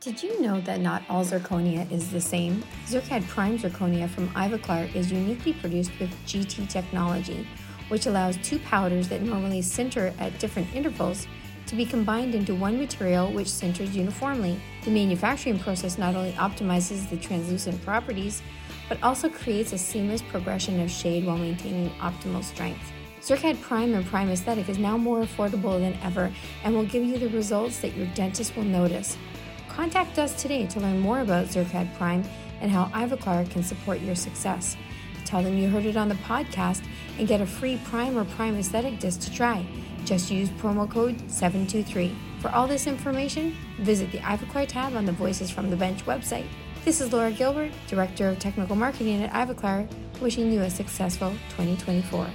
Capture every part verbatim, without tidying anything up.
Did you know that not all zirconia is the same? Zircad Prime Zirconia from Ivoclar is uniquely produced with G T technology, which allows two powders that normally sinter at different intervals to be combined into one material which sinters uniformly. The manufacturing process not only optimizes the translucent properties, but also creates a seamless progression of shade while maintaining optimal strength. Zircad Prime and Prime Aesthetic is now more affordable than ever and will give you the results that your dentist will notice. Contact us today to learn more about Zircad Prime and how Ivoclar can support your success. Tell them you heard it on the podcast and get a free Prime or Prime Aesthetic disc to try. Just use promo code seven two three. For all this information, visit the Ivoclar tab on the Voices from the Bench website. This is Laura Gilbert, Director of Technical Marketing at Ivoclar, wishing you a successful twenty twenty-four.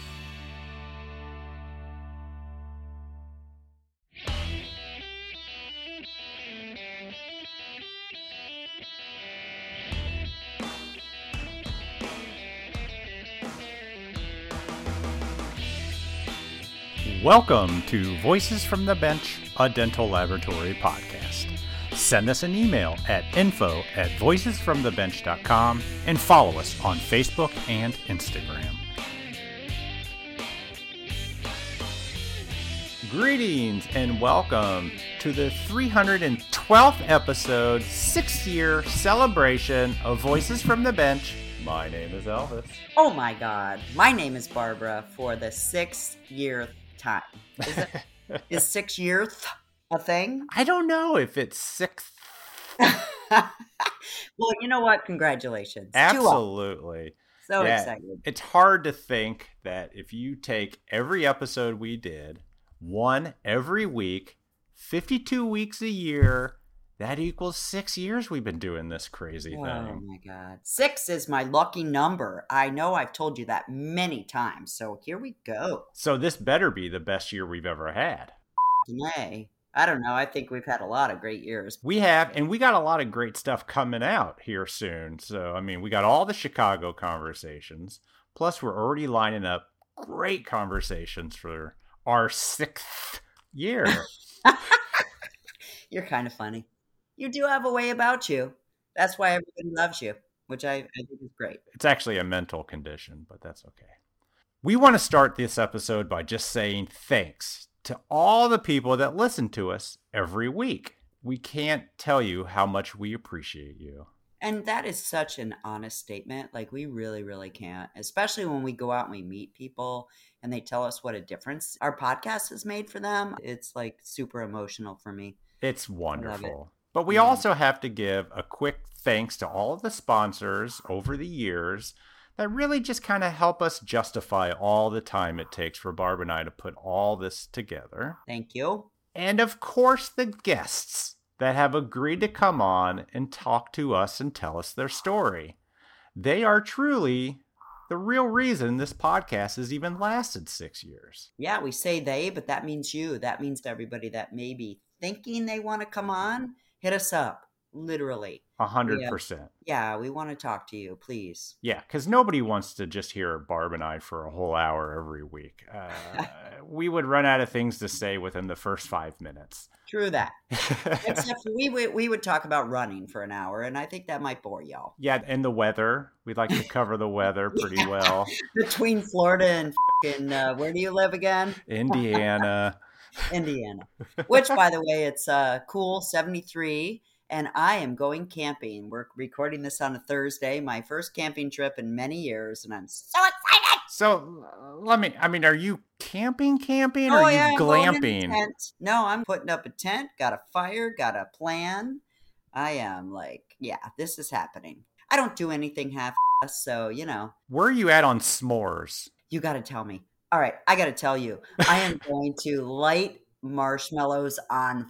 Welcome to Voices from the Bench, a dental laboratory podcast. Send us an email at info at voices from the bench dot com and follow us on Facebook and Instagram. Greetings and welcome to the three hundred twelfth episode, six-year celebration of Voices from the Bench. My name is Elvis. Oh my God. My name is Barbara for the sixth year time. Is it is six years a thing? I don't know if it's sixth. Well, you know what? Congratulations. Absolutely. So yeah, excited. It's hard to think that if you take every episode we did, one every week, fifty-two weeks a year, that equals six years we've been doing this crazy oh, thing. Oh my God. Six is my lucky number. I know I've told you that many times. So here we go. So this better be the best year we've ever had. Nay. I don't know. I think we've had a lot of great years. We have, and we got a lot of great stuff coming out here soon. So, I mean, we got all the Chicago conversations. Plus, we're already lining up great conversations for our sixth year. You're kind of funny. You do have a way about you. That's why everybody loves you, which I, I think is great. It's actually a mental condition, but that's okay. We want to start this episode by just saying thanks to all the people that listen to us every week. We can't tell you how much we appreciate you. And that is such an honest statement. Like, we really, really can't, especially when we go out and we meet people and they tell us what a difference our podcast has made for them. It's like super emotional for me. It's wonderful. It. But we yeah. also have to give a quick thanks to all of the sponsors over the years that really just kind of help us justify all the time it takes for Barb and I to put all this together. Thank you. And of course, the guests that have agreed to come on and talk to us and tell us their story. They are truly the real reason this podcast has even lasted six years. Yeah, we say they, but that means you. That means everybody that may be thinking they want to come on. Hit us up, literally. A hundred percent. Yeah, we want to talk to you, please. Yeah, because nobody wants to just hear Barb and I for a whole hour every week. Uh, we would run out of things to say within the first five minutes. True that. Except for we, we, we would talk about running for an hour, and I think that might bore y'all. Yeah, and the weather. We'd like to cover the weather pretty yeah. well. Between Florida and fucking, uh, where do you live again? Indiana. Indiana, which, by the way, it's uh, cool, seventy-three, and I am going camping. We're recording this on a Thursday, my first camping trip in many years, and I'm so excited. So, uh, let me, I mean, are you camping, camping, or oh, are you yeah, glamping? Tent. No, I'm putting up a tent, got a fire, got a plan. I am like, yeah, this is happening. I don't do anything half-assed, so, you know. Where are you at on s'mores? You got to tell me. All right, I got to tell you, I am going to light marshmallows on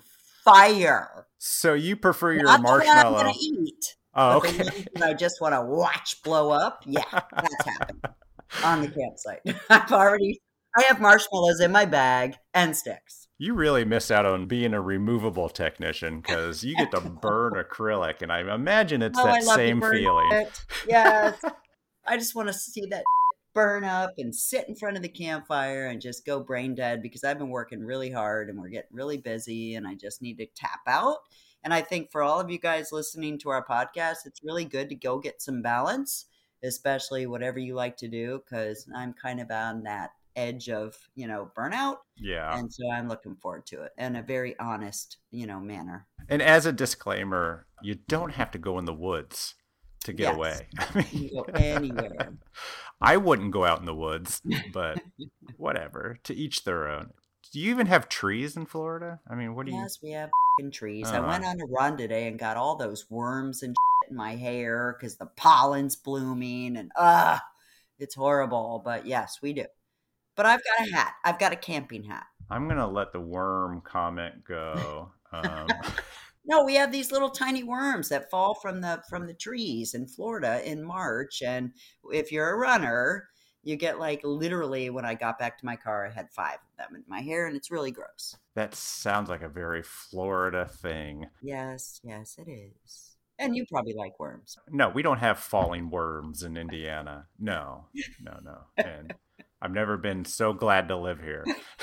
fire. So you prefer your Not marshmallow? Not I'm going to eat. Oh, but okay. The ones that I just want to watch blow up. Yeah, that's happening on the campsite. I've already, I have marshmallows in my bag and sticks. You really miss out on being a removable technician because you get to burn acrylic, and I imagine it's oh, that I love same to burn feeling. It. Yes, I just want to see that burn up and sit in front of the campfire and just go brain dead because I've been working really hard and we're getting really busy and I just need to tap out. And I think for all of you guys listening to our podcast, it's really good to go get some balance, especially whatever you like to do, because I'm kind of on that edge of, you know, burnout. Yeah. And so I'm looking forward to it in a very honest, you know, manner. And as a disclaimer, you don't have to go in the woods to get Yes. away. I mean, You can go anywhere. I wouldn't go out in the woods, but whatever. To each their own. Do you even have trees in Florida? I mean, what do you? Yes, we have f***ing trees. Uh. I went on a run today and got all those worms and shit in my hair because the pollen's blooming and ah, it's horrible. But yes, we do. But I've got a hat. I've got a camping hat. I'm gonna let the worm comment go. Um, No, we have these little tiny worms that fall from the from the trees in Florida in March. And if you're a runner, you get like literally when I got back to my car, I had five of them in my hair, and it's really gross. that sounds like a very Florida thing. Yes, yes, it is. And you probably like worms. No, we don't have falling worms in Indiana. No, no, no. And I've never been so glad to live here.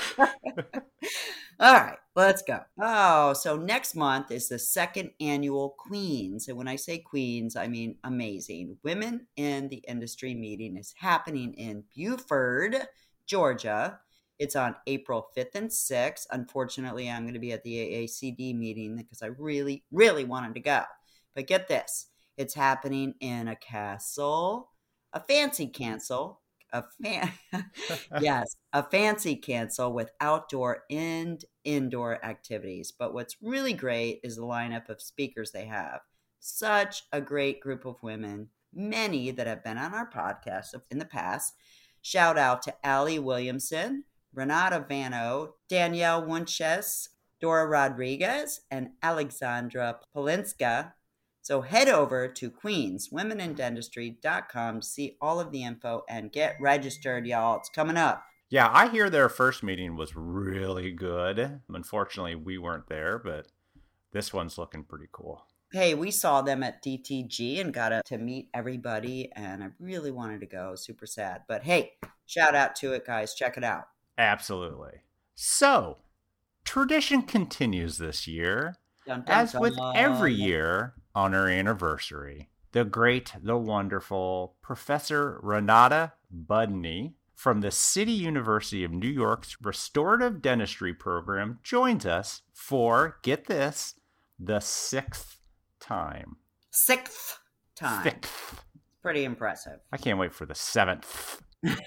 All right, let's go. Oh, so next month is the second annual Queens. And when I say Queens, I mean amazing. Women in the Industry meeting is happening in Buford, Georgia. It's on April fifth and sixth. Unfortunately, I'm going to be at the A A C D meeting because I really, really wanted to go. But get this. It's happening in a castle, a fancy castle. A fan, yes, a fancy cancel with outdoor and indoor activities. But what's really great is the lineup of speakers they have. Such a great group of women, many that have been on our podcast in the past. Shout out to Allie Williamson, Renata Vano, Danielle Wunches, Dora Rodriguez, and Alexandra Polinska. So head over to queens women in dentistry dot com to see all of the info and get registered, y'all. It's coming up. Yeah, I hear their first meeting was really good. Unfortunately, we weren't there, but this one's looking pretty cool. Hey, we saw them at D T G and got to meet everybody, and I really wanted to go. Super sad. But hey, shout out to it, guys. Check it out. Absolutely. So, tradition continues this year. Dun, dun, As with dun. every year on our anniversary, the great, the wonderful Professor Renata Budney from the City University of New York's Restorative Dentistry program joins us for, get this, the sixth time. Sixth time. Sixth. Pretty impressive. I can't wait for the seventh.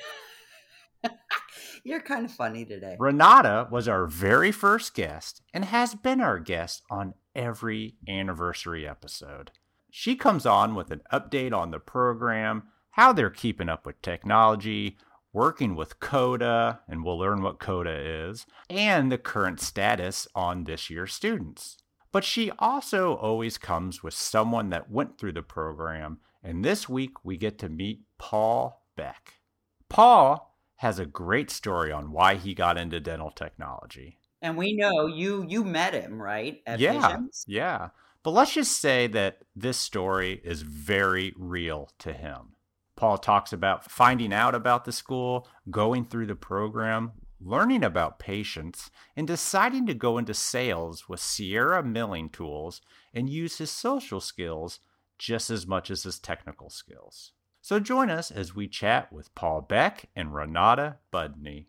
You're kind of funny today. Renata was our very first guest and has been our guest on every anniversary episode. She comes on with an update on the program, how they're keeping up with technology, working with CODA, and we'll learn what CODA is, and the current status on this year's students. But she also always comes with someone that went through the program, and this week we get to meet Paul Beck. Paul has a great story on why he got into dental technology. And we know you you met him, right? At Yeah, Visions? yeah. But let's just say that this story is very real to him. Paul talks about finding out about the school, going through the program, learning about patients, and deciding to go into sales with Sierra Milling Tools and use his social skills just as much as his technical skills. So join us as we chat with Paul Beck and Renata Budney.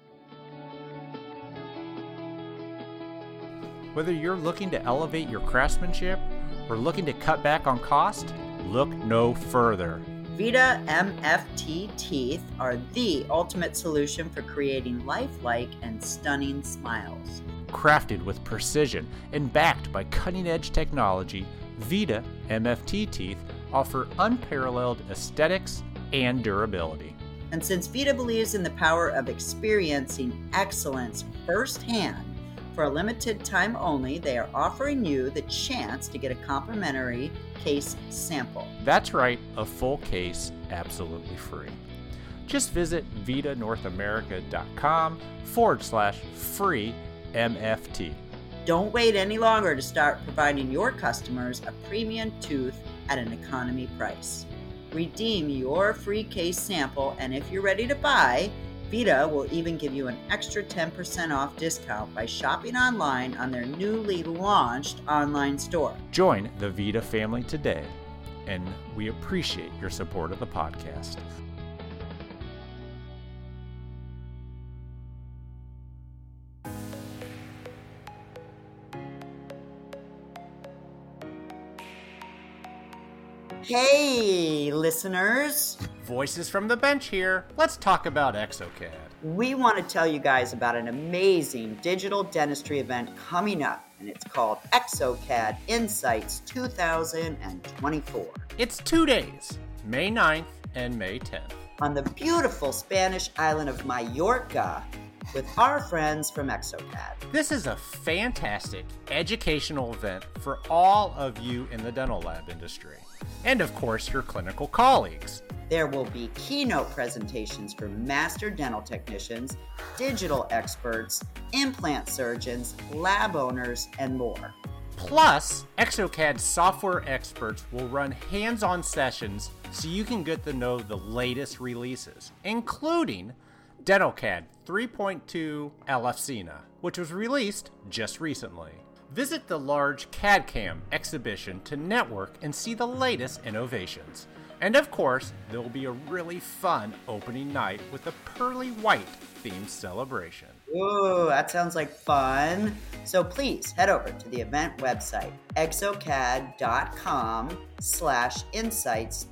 Whether you're looking to elevate your craftsmanship or looking to cut back on cost, look no further. Vita M F T teeth are the ultimate solution for creating lifelike and stunning smiles. Crafted with precision and backed by cutting-edge technology, Vita M F T teeth offer unparalleled aesthetics and durability. And since Vita believes in the power of experiencing excellence firsthand, for a limited time only, they are offering you the chance to get a complimentary case sample. That's right, a full case absolutely free. Just visit vitanorthamerica.com forward slash free MFT. Don't wait any longer to start providing your customers a premium tooth at an economy price. Redeem your free case sample, and if you're ready to buy, Vita will even give you an extra ten percent off discount by shopping online on their newly launched online store. Join the Vita family today, and we appreciate your support of the podcast. Hey, listeners. Voices from the bench here. Let's talk about Exocad. We want to tell you guys about an amazing digital dentistry event coming up, and it's called Exocad Insights two thousand twenty-four. It's two days, May ninth and May tenth. On the beautiful Spanish island of Mallorca with our friends from Exocad. This is a fantastic educational event for all of you in the dental lab industry. And of course, your clinical colleagues. There will be keynote presentations from master dental technicians, digital experts, implant surgeons, lab owners, and more. Plus, Exocad software experts will run hands-on sessions so you can get to know the latest releases, including DentalCAD three point two Alfsina, which was released just recently. Visit the large C A D C A M exhibition to network and see the latest innovations. And of course, there will be a really fun opening night with a pearly white themed celebration. Ooh, that sounds like fun. So please head over to the event website, exocad.com slash insights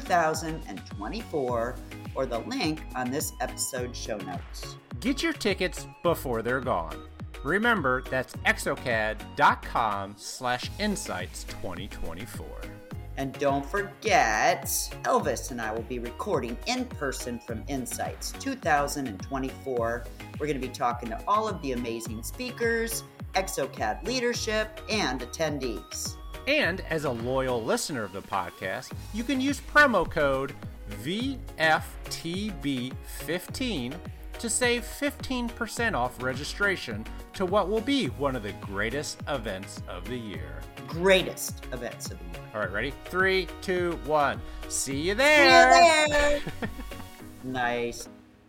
2024, or the link on this episode's show notes. Get your tickets before they're gone. Remember, that's exocad.com slash insights 2024. And don't forget, Elvis and I will be recording in person from Insights two thousand twenty-four. We're going to be talking to all of the amazing speakers, Exocad leadership, and attendees. And as a loyal listener of the podcast, you can use promo code V F T B fifteen to save fifteen percent off registration to what will be one of the greatest events of the year. Greatest events of the year. All right, ready? Three, two, one. See you there. See you there. Nice.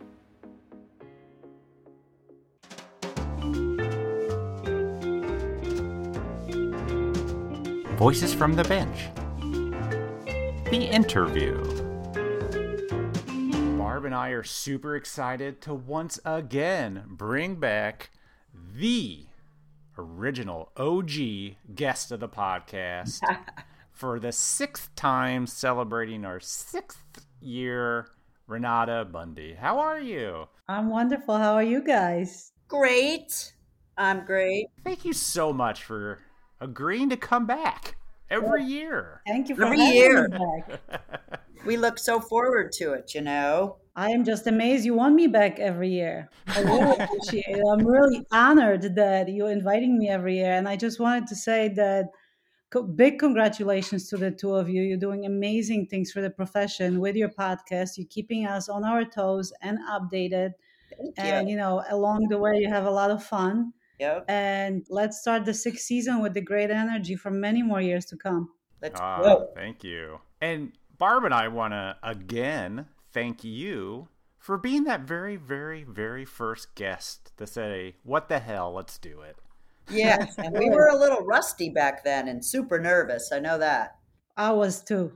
Voices from the bench. The interview. Barb and I are super excited to once again bring back the original O G guest of the podcast for the sixth time, celebrating our sixth year, Renata Bundy. How are you? I'm wonderful. How are you guys? Great. I'm great. Thank you so much for agreeing to come back every year. Thank you for Every having year. me back. We look so forward to it, you know. I am just amazed you want me back every year. I really appreciate it. I'm really honored that you're inviting me every year. And I just wanted to say that co- big congratulations to the two of you. You're doing amazing things for the profession with your podcast. You're keeping us on our toes and updated. Thank And, you. you know, along the way, you have a lot of fun. Yep. And let's start the sixth season with the great energy for many more years to come. Let's Ah, go. thank you. And Barb and I want to again thank you for being that very, very, very first guest to say, what the hell, let's do it. Yeah. And we were a little rusty back then and super nervous. I know that. I was too.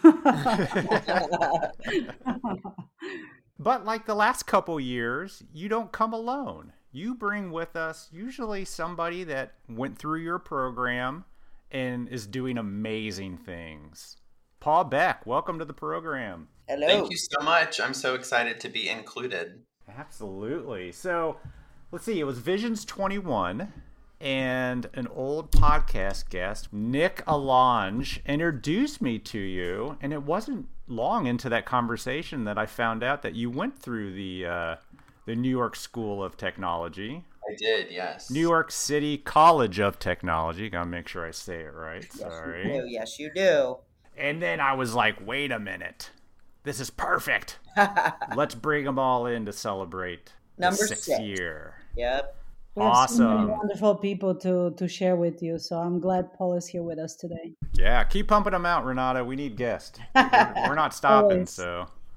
But like the last couple years, you don't come alone. You bring with us usually somebody that went through your program and is doing amazing things. Paul Beck, welcome to the program. Hello. Thank you so much. I'm so excited to be included. Absolutely. So let's see, it was Visions twenty-one, and an old podcast guest, Nick Allange, introduced me to you, and it wasn't long into that conversation that I found out that you went through the uh, the New York School of Technology. I did, yes. New York City College of Technology. Gotta make sure I say it right. Sorry. Yes, you do. Yes, you do. And then I was like, wait a minute. This is perfect. Let's bring them all in to celebrate Number the sixth six. year. Yep. We have so many Awesome. wonderful people to to share with you. So I'm glad Paul is here with us today. Yeah, keep pumping them out, Renata. We need guests. We're, we're not stopping, Always. so.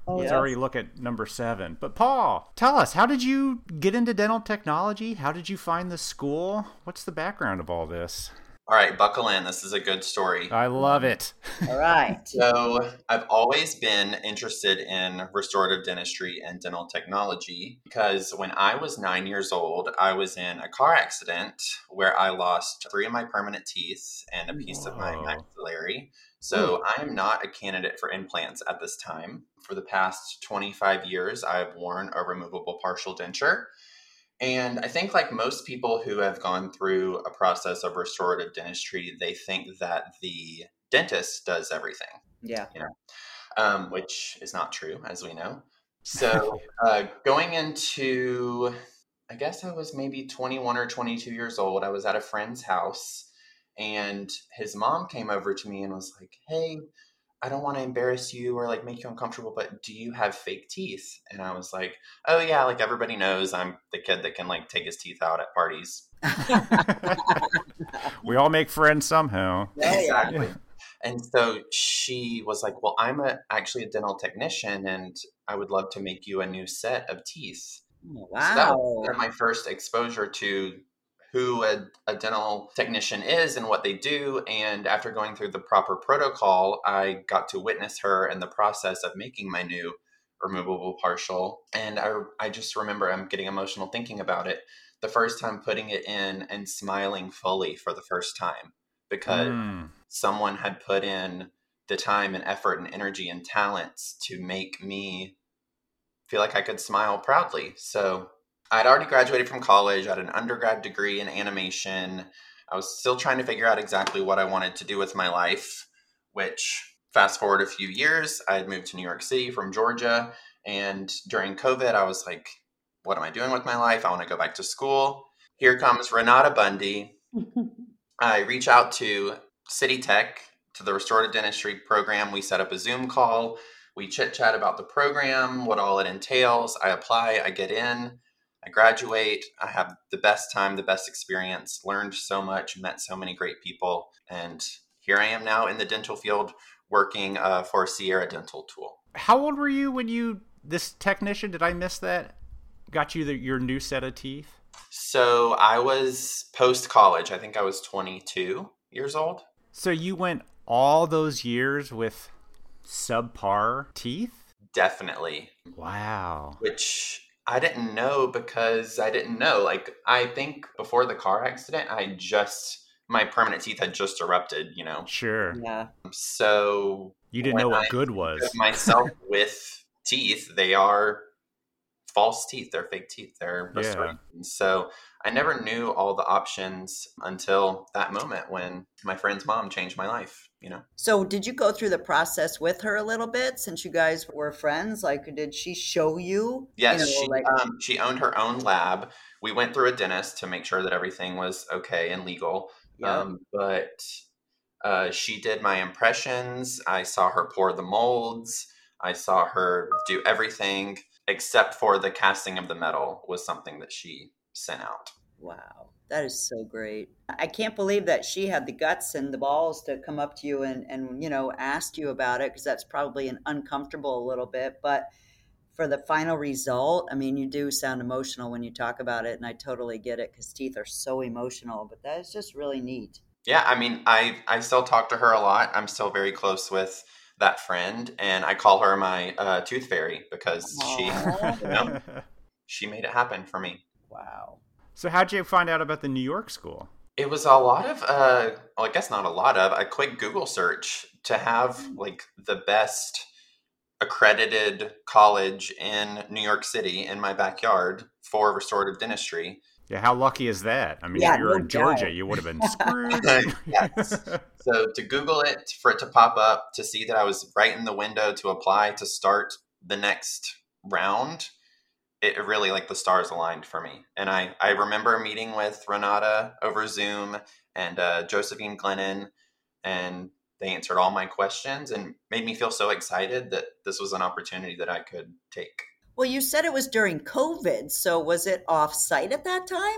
Oh, Let's Yeah. already look at number seven. But Paul, tell us, how did you get into dental technology? How did you find the school? What's the background of all this? All right, buckle in. This is a good story. I love it. All right. So, I've always been interested in restorative dentistry and dental technology because when I was nine years old, I was in a car accident where I lost three of my permanent teeth and a piece of my Whoa. maxillary. So, I am not a candidate for implants at this time. For the past twenty-five years, I've worn a removable partial denture. And I think, like most people who have gone through a process of restorative dentistry, they think that the dentist does everything, Yeah. um, which is not true, as we know. So, uh, going into, I guess I was maybe twenty-one or twenty-two years old, I was at a friend's house, and his mom came over to me and was like, "Hey, I don't want to embarrass you or like make you uncomfortable, but do you have fake teeth?" And I was like, "Oh yeah, like everybody knows I'm the kid that can like take his teeth out at parties." We all make friends somehow. Yeah, yeah. Exactly. And so she was like, "Well, I'm a, actually a dental technician and I would love to make you a new set of teeth." Oh, So that wow. was my first exposure to who a, a dental technician is and what they do. And after going through the proper protocol, I got to witness her in the process of making my new removable partial. And I, I just remember I'm getting emotional thinking about it. The first time putting it in and smiling fully for the first time because Mm. someone had put in the time and effort and energy and talents to make me feel like I could smile proudly. So I'd already graduated from college. I had an undergrad degree in animation. I was still trying to figure out exactly what I wanted to do with my life, which fast forward a few years, I had moved to New York City from Georgia. And during COVID, I was like, what am I doing with my life? I want to go back to school. Here comes Renata Bundy. I reach out to City Tech, to the restorative dentistry program. We set up a Zoom call. We chit chat about the program, what all it entails. I apply, I get in. I graduate, I have the best time, the best experience, learned so much, met so many great people. And here I am now in the dental field working uh, for Sierra Dental Tool. How old were you when you, this technician, did I miss that? Got you the, your new set of teeth? So I was post-college. I think I was twenty-two years old. So you went all those years with subpar teeth? Definitely. Wow. Which I didn't know because I didn't know. Like, I think before the car accident, I just, my permanent teeth had just erupted, you know? Sure. Yeah. So You didn't when know what I good was. put myself with teeth, they are false teeth. They're fake teeth. They're Yeah. restorative. So I never knew all the options until that moment when my friend's mom changed my life, you know? So did you go through the process with her a little bit since you guys were friends? Like, did she show you? Yes, you know, she like, um, she owned her own lab. We went through a dentist to make sure that everything was okay and legal. yeah. Um, but uh, she did my impressions. I saw her pour the molds. I saw her do everything except for the casting of the metal was something that she sent out. Wow. That is so great. I can't believe that she had the guts and the balls to come up to you and, and you know, ask you about it, because that's probably an uncomfortable a little bit. But for the final result, I mean, you do sound emotional when you talk about it, and I totally get it because teeth are so emotional, but that is just really neat. Yeah, I mean, I, I still talk to her a lot. I'm still very close with that friend, and I call her my uh, tooth fairy because she, Aw. you know, she made it happen for me. Wow. So how'd you find out about the New York school? It was a lot of, uh, well, I guess not a lot of, a quick Google search to have like the best accredited college in New York City in my backyard for restorative dentistry. Yeah, how lucky is that? I mean, Yeah, if you were no in Georgia, doubt. you would have been screwed. Yes. So to Google it, for it to pop up, to see that I was right in the window to apply to start the next round, it really, like, the stars aligned for me. And I, I remember meeting with Renata over Zoom and uh, Josephine Glennon, and they answered all my questions and made me feel so excited that this was an opportunity that I could take. Well, you said it was during COVID, so was it off-site at that time?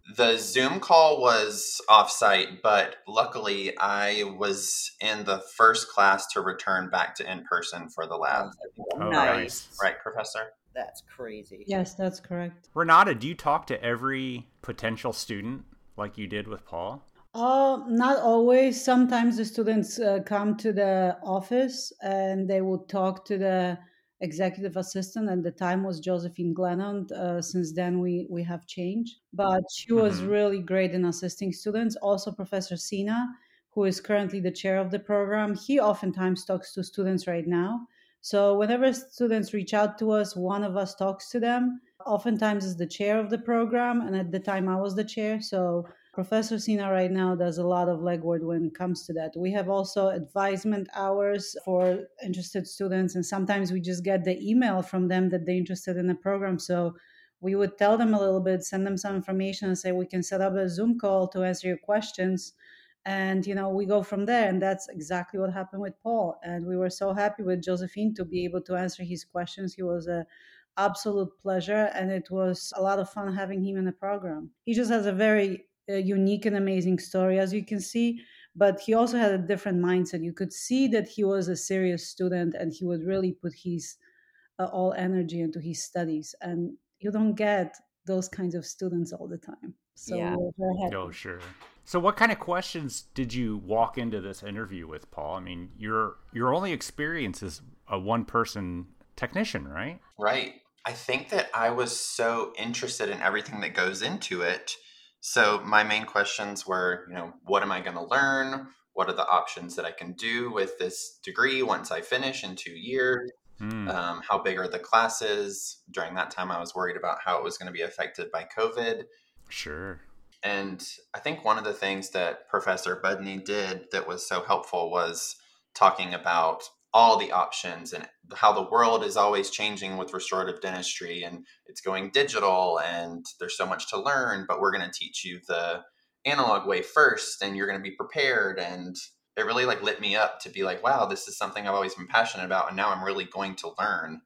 The Zoom call was offsite, but luckily I was in the first class to return back to in person for the lab. Oh, Nice. Right, Professor? That's crazy. Yes, that's correct. Renata, do you talk to every potential student like you did with Paul? Uh, not always. Sometimes the students uh, come to the office and they will talk to the executive assistant. At the time was Josephine Glennon. Uh, since then, we we have changed, but she was Mhm. really great in assisting students. Also, Professor Sina, who is currently the chair of the program, he oftentimes talks to students right now. So whenever students reach out to us, one of us talks to them. Oftentimes is the chair of the program, and at the time I was the chair. So Professor Sina right now does a lot of legwork when it comes to that. We have also advisement hours for interested students, and sometimes we just get the email from them that they're interested in the program. So we would tell them a little bit, send them some information, and say we can set up a Zoom call to answer your questions. And you know, we go from there. And that's exactly what happened with Paul. And we were so happy with Josephine to be able to answer his questions. He was a absolute pleasure, and it was a lot of fun having him in the program. He just has a very uh, unique and amazing story, as you can see, but he also had a different mindset. You could see that he was a serious student and he would really put his uh, all energy into his studies, and you don't get those kinds of students all the time. So Yeah. we're very happy. Oh, sure. So what kind of questions did you walk into this interview with, Paul? I mean, your your only experience is a one-person technician, right? Right. I think that I was so interested in everything that goes into it. So my main questions were, you know, what am I going to learn? What are the options that I can do with this degree once I finish in two years? Mm, Um, how big are the classes? During that time, I was worried about how it was going to be affected by COVID. sure. And I think one of the things that Professor Budney did that was so helpful was talking about all the options and how the world is always changing with restorative dentistry, and it's going digital and there's so much to learn, but we're going to teach you the analog way first and you're going to be prepared. And it really like lit me up to be like, wow, this is something I've always been passionate about and now I'm really going to learn.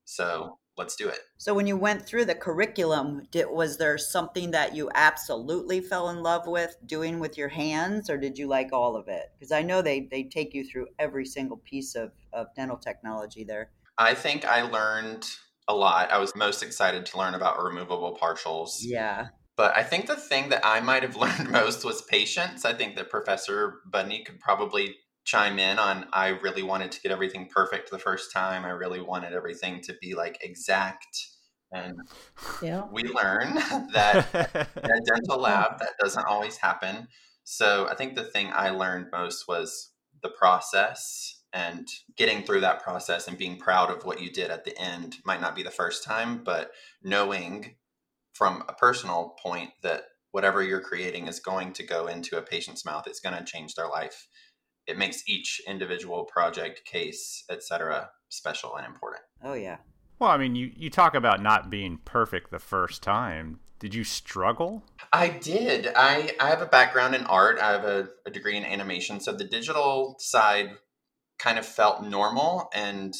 So let's do it. So when you went through the curriculum, did, was there something that you absolutely fell in love with doing with your hands, or did you like all of it? Because I know they, they take you through every single piece of, of dental technology there. I think I learned a lot. I was most excited to learn about removable partials. Yeah. But I think the thing that I might have learned most was patience. I think that Professor Budney could probably chime in on, I really wanted to get everything perfect the first time. I really wanted everything to be like exact. And Yeah. we learn that in a dental lab, that doesn't always happen. So I think the thing I learned most was the process, and getting through that process and being proud of what you did at the end. Might not be the first time, but knowing from a personal point that whatever you're creating is going to go into a patient's mouth, it's going to change their life. It makes each individual project, case, et cetera, special and important. Oh, yeah. Well, I mean, you, you talk about not being perfect the first time. Did you struggle? I did. I, I have a background in art. I have a, a degree in animation. So the digital side kind of felt normal, and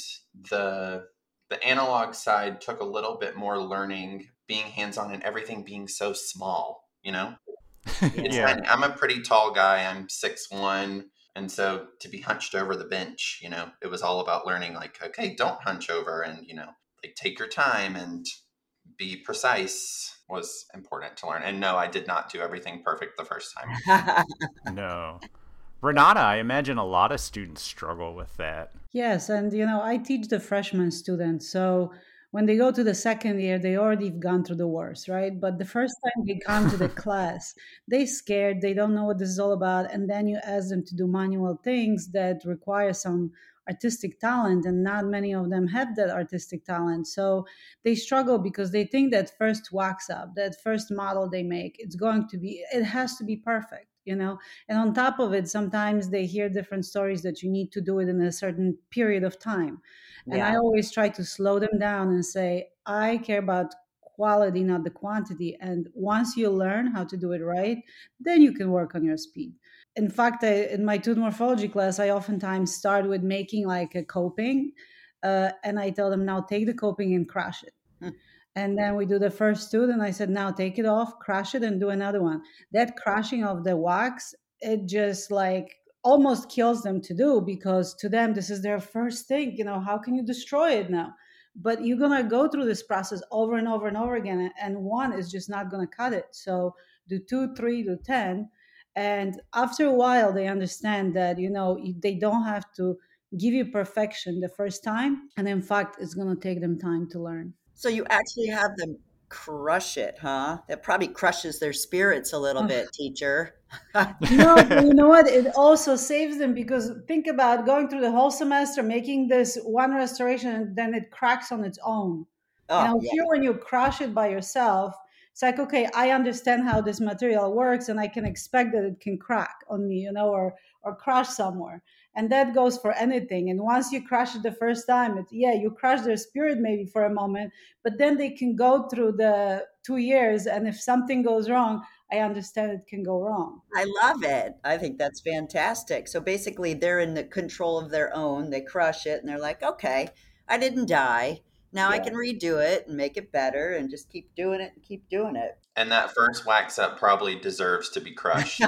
the the analog side took a little bit more learning, being hands-on and everything being so small, you know? It's Yeah. tiny. I'm a pretty tall guy. I'm six one. And so to be hunched over the bench, you know, it was all about learning like, okay, don't hunch over, and, you know, like take your time and be precise was important to learn. And no, I did not do everything perfect the first time. No. Renata, I imagine a lot of students struggle with that. Yes, and you know, I teach the freshman students, so when they go to the second year, they already have gone through the worst, right? But the first time they come to the class, they scared, they don't know what this is all about, and then you ask them to do manual things that require some artistic talent, and not many of them have that artistic talent. So they struggle because they think that first wax up, that first model they make, it's going to be, it has to be perfect, you know? And on top of it, sometimes they hear different stories that you need to do it in a certain period of time. And I Yeah. always try to slow them down and say, I care about quality, not the quantity. And once you learn how to do it right, then you can work on your speed. In fact, I, in my tooth morphology class, I oftentimes start with making like a coping. Uh, and I tell them, now take the coping and crush it. Hmm. And then we do the first tooth, and I said, now take it off, crush it, and do another one. That crushing of the wax, it just like almost kills them to do, because to them, this is their first thing. You know, how can you destroy it now? But you're going to go through this process over and over and over again, and one is just not going to cut it. So do two, three, do ten. And after a while, they understand that, you know, they don't have to give you perfection the first time. And in fact, it's going to take them time to learn. So you actually have them crush it, huh? That probably crushes their spirits a little Oh. bit, teacher. No, but you know what? It also saves them, because think about going through the whole semester, making this one restoration, and then it cracks on its own. Oh, Now, yeah. here, when you crush it by yourself, it's like, okay, I understand how this material works, and I can expect that it can crack on me, you know, or or crush somewhere. And that goes for anything. And once you crush it the first time, it, yeah, you crush their spirit maybe for a moment, but then they can go through the two years. And if something goes wrong, I understand it can go wrong. I love it. I think that's fantastic. So basically, they're in the control of their own. They crush it, and they're like, okay, I didn't die. Now I Yeah. can redo it and make it better and just keep doing it and keep doing it. And that first wax up probably deserves to be crushed.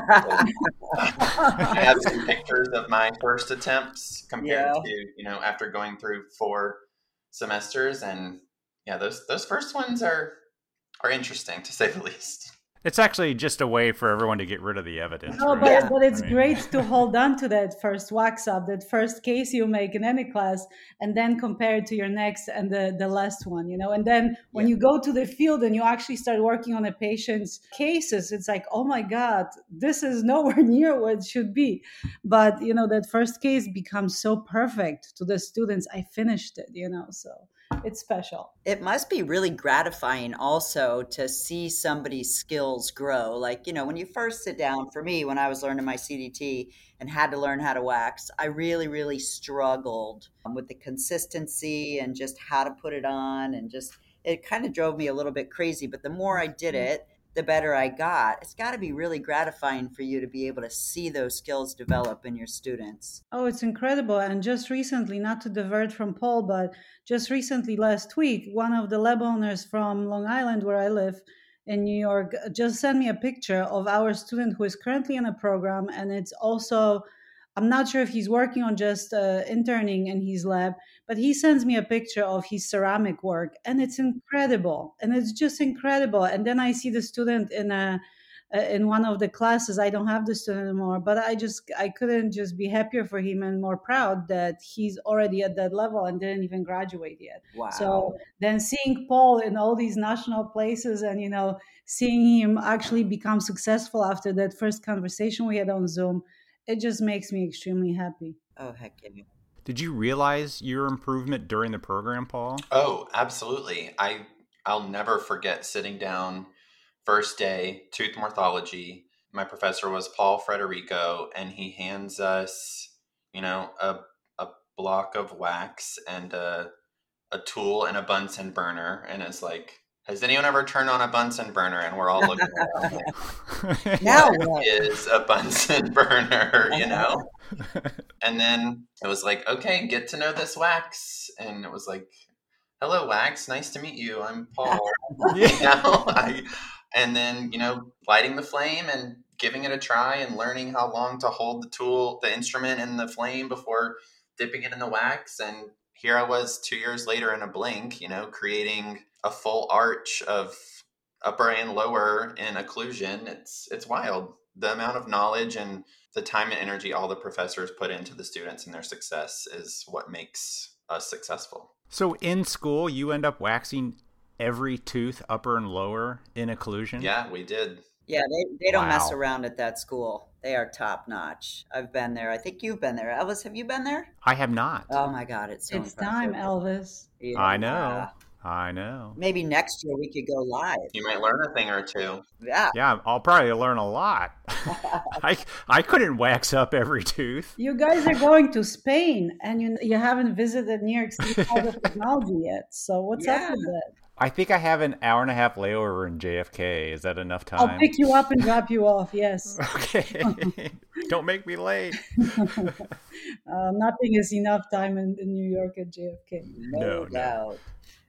I have some pictures of my first attempts compared Yeah. to, you know, after going through four semesters. And yeah, those those first ones are are interesting, to say the least. It's actually just a way for everyone to get rid of the evidence. No, right? but, Yeah. but it's I mean- great to hold on to that first wax up, that first case you make in any class, and then compare it to your next and the, the last one, you know. And then when Yeah. you go to the field and you actually start working on a patient's cases, it's like, oh my God, this is nowhere near what it should be. But, you know, that first case becomes so perfect to the students. I finished it, you know, so it's special. It must be really gratifying also to see somebody's skills grow. Like, you know, when you first sit down, for me, when I was learning my C D T and had to learn how to wax, I really, really struggled with the consistency and just how to put it on. And just, it kind of drove me a little bit crazy. But the more I did it, the better I got. It's got to be really gratifying for you to be able to see those skills develop in your students. Oh, it's incredible. And just recently, not to divert from Paul, but just recently last week, one of the lab owners from Long Island, where I live in New York, just sent me a picture of our student who is currently in a program. And it's also, I'm not sure if he's working on just uh, interning in his lab, but he sends me a picture of his ceramic work, and it's incredible. And it's just incredible. And then I see the student in a uh, in one of the classes. I don't have the student anymore, but I just I couldn't just be happier for him and more proud that he's already at that level and didn't even graduate yet. Wow. So then seeing Paul in all these national places, and, you know, seeing him actually become successful after that first conversation we had on Zoom, it just makes me extremely happy. Oh, heck yeah. Did you realize your improvement during the program, Paul? Oh, absolutely. I I'll never forget sitting down first day, tooth morphology. My professor was Paul Frederico, and he hands us, you know, a a block of wax and a a tool and a Bunsen burner, and it's like, has anyone ever turned on a Bunsen burner? And we're all looking around like, Now what what? is a Bunsen burner, you know? And then it was like, okay, get to know this wax. And it was like, hello, wax. Nice to meet you. I'm Paul. You know, I, and then, you know, lighting the flame and giving it a try and learning how long to hold the tool, the instrument in the flame before dipping it in the wax. And here I was two years later in a blink, you know, creating a full arch of upper and lower in occlusion. It's, it's wild. The amount of knowledge and the time and energy all the professors put into the students and their success is what makes us successful. So in school, you end up waxing every tooth, upper and lower, in occlusion? Yeah, we did. Yeah, they, they don't mess Wow. around at that school. They are top notch. I've been there. I think you've been there. Elvis, have you been there? I have not. Oh my God, it's so It's impressive. time, Elvis. Yeah. I know. I know. Maybe next year we could go live. You might learn a thing or two. Yeah. Yeah, I'll probably learn a lot. I I couldn't wax up every tooth. You guys are going to Spain, and you you haven't visited New York City Hall of Technology yet. So what's Yeah. up with that? I think I have an hour and a half layover in J F K. Is that enough I'll time? pick you up and drop you off. Yes. Okay. Don't make me late. Uh, nothing is enough time in, in New York at J F K. No, No, no. doubt.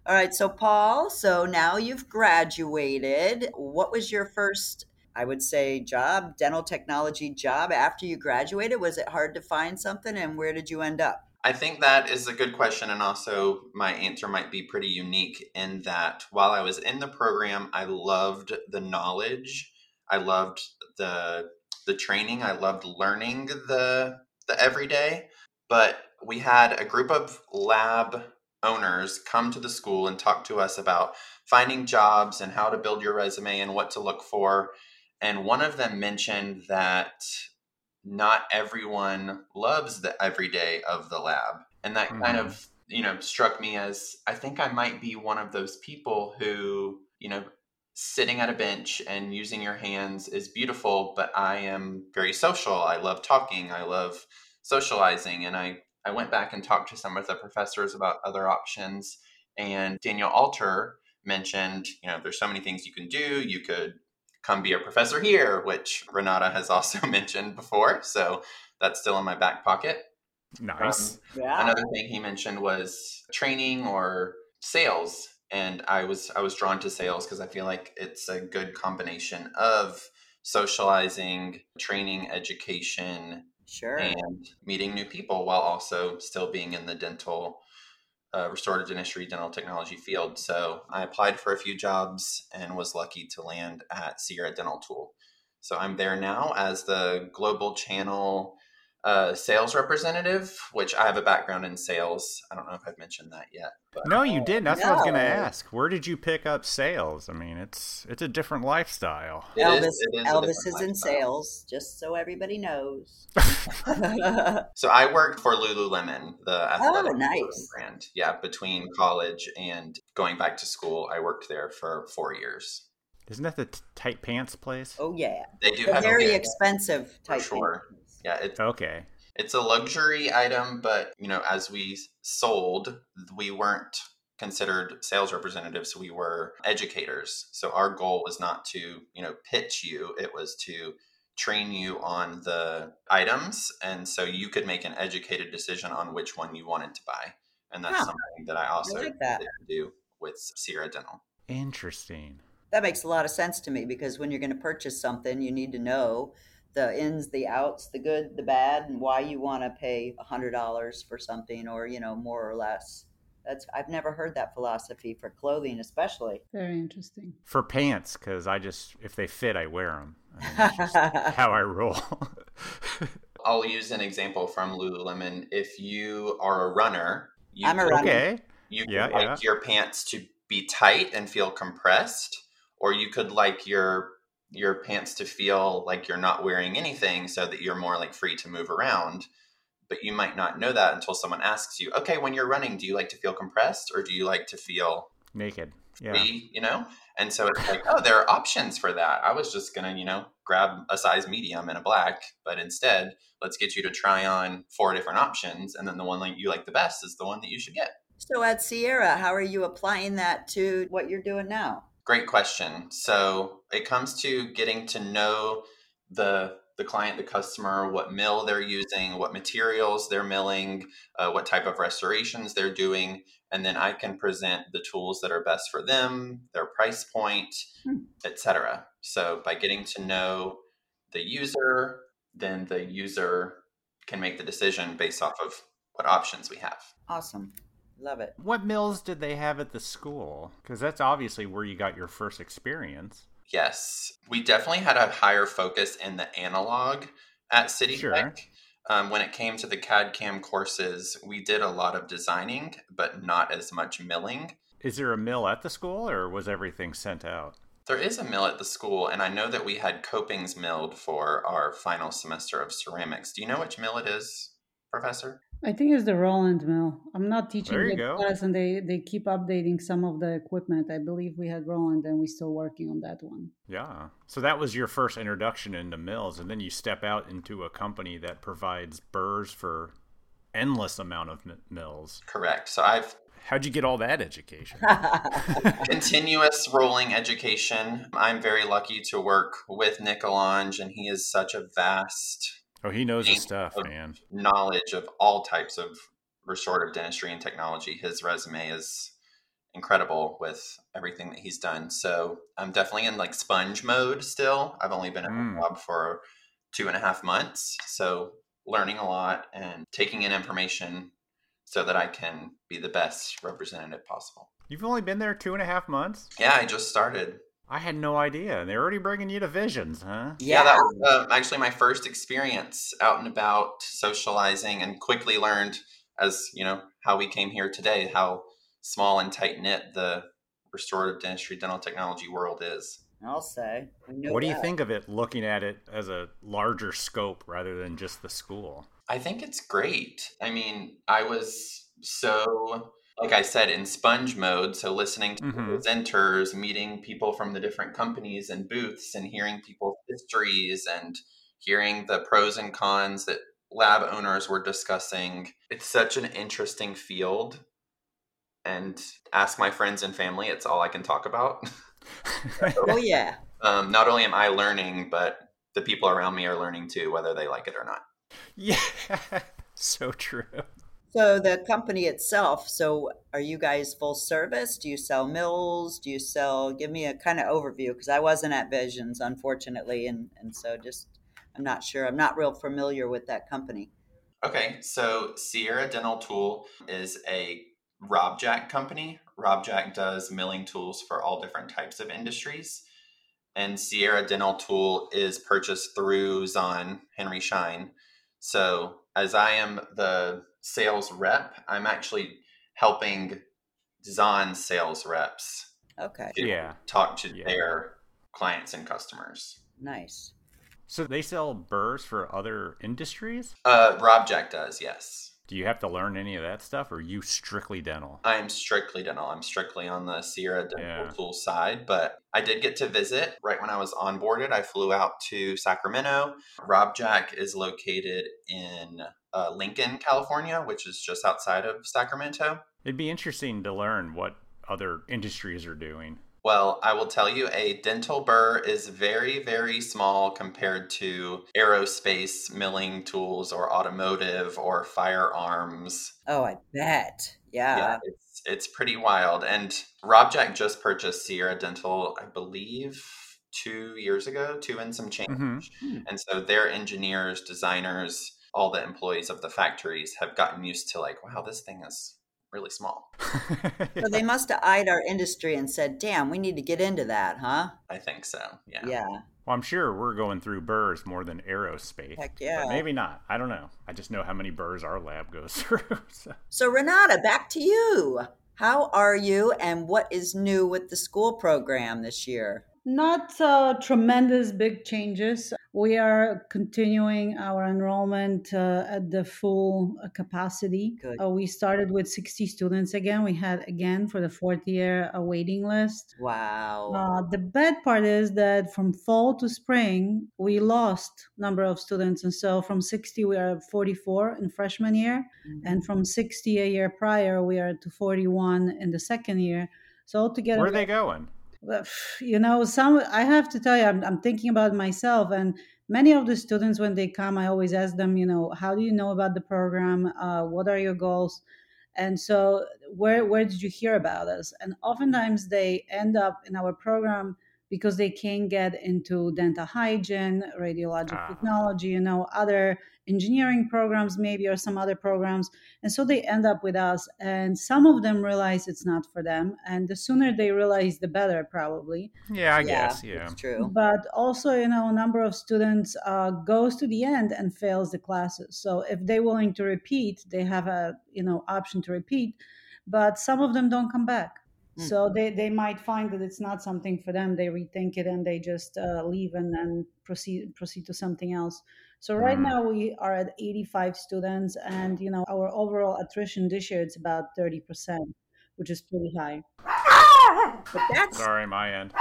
All right, so Paul, so now you've graduated. What was your first, I would say, job, dental technology job after you graduated? Was it hard to find something, and where did you end up? I think that is a good question. And also, my answer might be pretty unique in that while I was in the program, I loved the knowledge. I loved the the training. I loved learning the the everyday. But we had a group of lab owners come to the school and talk to us about finding jobs and how to build your resume and what to look for. And one of them mentioned that not everyone loves the everyday of the lab. And that mm-hmm. kind of, you know, struck me as I think I might be one of those people who, you know, sitting at a bench and using your hands is beautiful, but I am very social. I love talking. I love socializing. And I, I went back and talked to some of the professors about other options. And Daniel Alter mentioned, you know, there's so many things you can do. You could come be a professor here, which Renata has also mentioned before. So that's still in my back pocket. Nice. Um, yeah. Another thing he mentioned was training or sales. And I was I was drawn to sales because I feel like it's a good combination of socializing, training, education, sure, and meeting new people while also still being in the dental Uh, restorative dentistry, dental technology field. So I applied for a few jobs and was lucky to land at Sierra Dental Tool. So I'm there now as the global channel uh, sales representative, which I have a background in sales. I don't know if I've mentioned that yet. But. No, you didn't. That's no. what I was going to ask. Where did you pick up sales? I mean, it's it's a different lifestyle. It Elvis is, is, Elvis is lifestyle. In sales, just so everybody knows. So I worked for Lululemon, the athletic oh, nice. brand. Yeah, between college and going back to school, I worked there for four years. Isn't that the t- tight pants place? Oh yeah, they do They're have very a, expensive tight sure. pants. Yeah, it's okay. It's a luxury item, but you know, as we sold, we weren't considered sales representatives. We were educators. So our goal was not to, you know, pitch you. It was to train you on the items, and so you could make an educated decision on which one you wanted to buy. And that's huh. something that I also I like that. did do with Sierra Dental. Interesting. That makes a lot of sense to me because when you're going to purchase something, you need to know the ins, the outs, the good, the bad, and why you want to pay a hundred dollars for something, or you know, more or less. That's I've never heard that philosophy for clothing, especially. Very interesting. For pants, because I just if they fit, I wear them. I mean, that's just how I roll. I'll use an example from Lululemon. If you are a runner, you I'm a runner. Okay. You yeah, could like yeah. your pants to be tight and feel compressed, or you could like your your pants to feel like you're not wearing anything so that you're more like free to move around. But you might not know that until someone asks you, okay, when you're running, do you like to feel compressed or do you like to feel naked? Free, yeah. you know? And so it's like, oh, there are options for that. I was just going to, you know, grab a size medium and a black, but instead let's get you to try on four different options. And then the one that you like the best is the one that you should get. So at Sierra, how are you applying that to what you're doing now? Great question. So it comes to getting to know the the client, the customer, what mill they're using, what materials they're milling, uh, what type of restorations they're doing. And then I can present the tools that are best for them, their price point, hmm. et cetera. So by getting to know the user, then the user can make the decision based off of what options we have. Awesome. Love it. What mills did they have at the school? Because that's obviously where you got your first experience. Yes. We definitely had a higher focus in the analog at City Sure. Tech. Um, when it came to the C A D C A M courses, we did a lot of designing, but not as much milling. Is there a mill at the school, or was everything sent out? There is a mill at the school, and I know that we had copings milled for our final semester of ceramics. Do you know which mill it is, Professor? I think it's the Roland mill. I'm not teaching There you the go. class, and they, they keep updating some of the equipment. I believe we had Roland, and we're still working on that one. Yeah. So that was your first introduction into mills, and then you step out into a company that provides burrs for endless amount of m- mills. Correct. So I've How'd you get all that education? continuous rolling education. I'm very lucky to work with Nick Alonge, and he is such a vast Oh, he knows his stuff, man. knowledge of all types of restorative dentistry and technology. His resume is incredible with everything that he's done. So I'm definitely in like sponge mode still. I've only been at Mm. my job for two and a half months. So learning a lot and taking in information so that I can be the best representative possible. You've only been there two and a half months? Yeah, I just started. I had no idea. They're already bringing you to Visions, huh? Yeah, Yeah. that was uh, actually my first experience out and about socializing, and quickly learned, as you know, how we came here today, how small and tight knit the restorative dentistry dental technology world is. I'll say. I know What do you that. think of it looking at it as a larger scope rather than just the school? I think it's great. I mean, I was so, like I said, in sponge mode. So listening to Mhm. presenters, meeting people from the different companies and booths, and hearing people's histories and hearing the pros and cons that lab owners were discussing. It's such an interesting field. And ask my friends and family, it's all I can talk about. Oh, yeah. Um, not only am I learning, but the people around me are learning too, whether they like it or not. Yeah, so true. So the company itself, so are you guys full service? Do you sell mills? Do you sell, give me a kind of overview, because I wasn't at Visions, unfortunately, and, and so just, I'm not sure. I'm not real familiar with that company. Okay, so Sierra Dental Tool is a RobJack company. RobJack does milling tools for all different types of industries. And Sierra Dental Tool is purchased through Zahn, Henry Schein. So as I am the sales rep, I'm actually helping Zahn sales reps Okay, to Yeah. talk to Yeah. their clients and customers. nice. So they sell burrs for other industries? Uh, RobJack does, yes. Do you have to learn any of that stuff, or are you strictly dental? I am strictly dental. I'm strictly on the Sierra Dental Yeah. Tool side, but I did get to visit right when I was onboarded. I flew out to Sacramento. RobJack is located in uh, Lincoln, California, which is just outside of Sacramento. It'd be interesting to learn what other industries are doing. Well, I will tell you, a dental burr is very, very small compared to aerospace milling tools or automotive or firearms. Oh, I bet. Yeah. Yeah, it's it's pretty wild. And RobJack just purchased Sierra Dental, I believe, two years ago, two and some change. Mhm. And so their engineers, designers, all the employees of the factories have gotten used to like, wow, this thing is really small. So they must have eyed our industry and said, damn, we need to get into that, huh? I think so. Yeah. Yeah. Well, I'm sure we're going through burrs more than aerospace. Heck yeah. But maybe not. I don't know. I just know how many burrs our lab goes through. So. So Renata, back to you. How are you, and what is new with the school program this year? Not uh, tremendous big changes. We are continuing our enrollment uh, at the full uh, capacity. Good. Uh, we started with sixty students again. We had, again, for the fourth year, a waiting list. Wow. Uh, the bad part is that from fall to spring, we lost number of students. And so from sixty, we are at forty-four in freshman year. Mhm. And from sixty a year prior, we are to forty-one in the second year. So altogether, Where are they going? Well, you know, some I have to tell you, I'm, I'm thinking about myself, and many of the students, when they come, I always ask them, you know, how do you know about the program? Uh, what are your goals? And so, where where did you hear about us? And oftentimes, they end up in our program because they can't get into dental hygiene, radiologic Ah. technology, you know, other engineering programs, maybe, or some other programs. And so they end up with us. And some of them realize it's not for them. And the sooner they realize, the better, probably. Yeah, I yeah, guess. Yeah. it's true. But also, you know, a number of students uh, goes to the end and fails the classes. So if they're willing to repeat, they have a, you know, option to repeat. But some of them don't come back. Hmm. So they, they might find that it's not something for them. They rethink it and they just uh, leave and then proceed proceed to something else. So right Hmm. now we are at eighty-five students, and you know our overall attrition this year it's about thirty percent, which is pretty high. But that's Sorry, my end.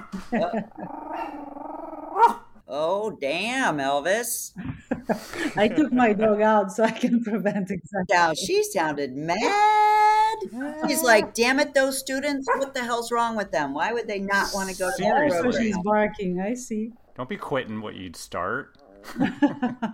oh damn, Elvis. I took my dog out so I can prevent exactly. Now she sounded mad. She's like, damn it, those students, what the hell's wrong with them? Why would they not want to go to that Seriously. So she's program? barking. I see. Don't be quitting what you'd start.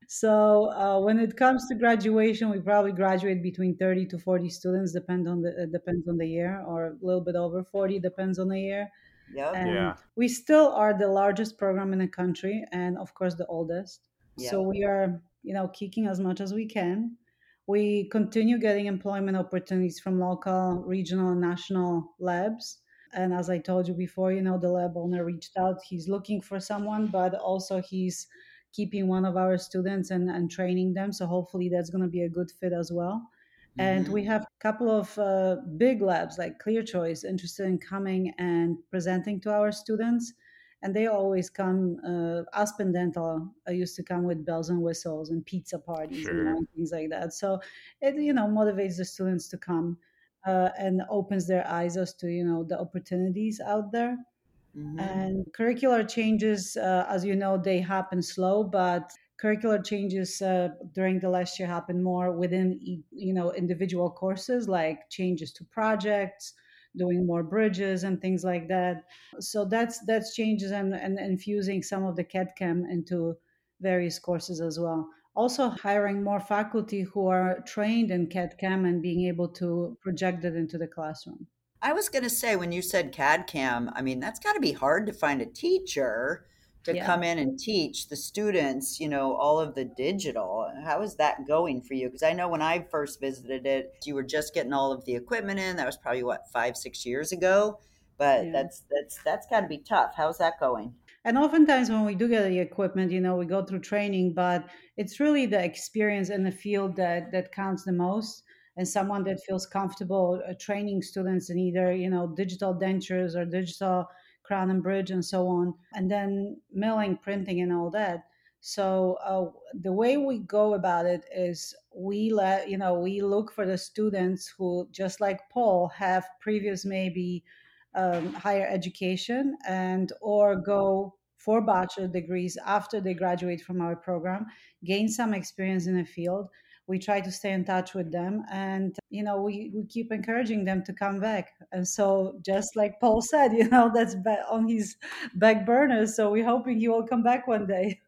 So uh, when it comes to graduation, we probably graduate between thirty to forty students, depend on the uh, depends on the year, or a little bit over forty, depends on the year. Yep. And Yeah. we still are the largest program in the country, and of course the oldest. So Yep. we are, you know, kicking as much as we can. We continue getting employment opportunities from local, regional, and national labs. And as I told you before, you know, the lab owner reached out. He's looking for someone, but also he's keeping one of our students and, and training them. So hopefully that's going to be a good fit as well. And Mm-hmm. we have a couple of uh, big labs like ClearChoice interested in coming and presenting to our students. And they always come. Uh, Aspen Dental uh, used to come with bells and whistles and pizza parties, you know, Sure. and things like that. So it, you know, motivates the students to come uh, and opens their eyes as to, you know, the opportunities out there. Mm-hmm. And curricular changes, uh, as you know, they happen slow, but curricular changes uh, during the last year happen more within, e- you know, individual courses, like changes to projects, doing more bridges and things like that. So that's that's changes and, and infusing some of the C A D C A M into various courses as well. Also hiring more faculty who are trained in C A D C A M and being able to project it into the classroom. I was going to say, when you said C A D C A M, I mean, that's got to be hard to find a teacher to Yeah. come in and teach the students, you know, all of the digital. How is that going for you? Because I know when I first visited it, you were just getting all of the equipment in. That was probably what, five, six years ago. But Yeah. that's that's that's got to be tough. How's that going? And oftentimes when we do get the equipment, you know, we go through training, but it's really the experience in the field that that counts the most. And someone that feels comfortable uh, training students in either, you know, digital dentures or digital crown and bridge and so on, and then milling, printing, and all that. So uh, the way we go about it is we let, you know, we look for the students who, just like Paul, have previous maybe um, higher education and or go for bachelor degrees after they graduate from our program, gain some experience in the field. We try to stay in touch with them, and you know we, we keep encouraging them to come back. And so just like Paul said, you know, that's ba- on his back burner, so we're hoping he will come back one day.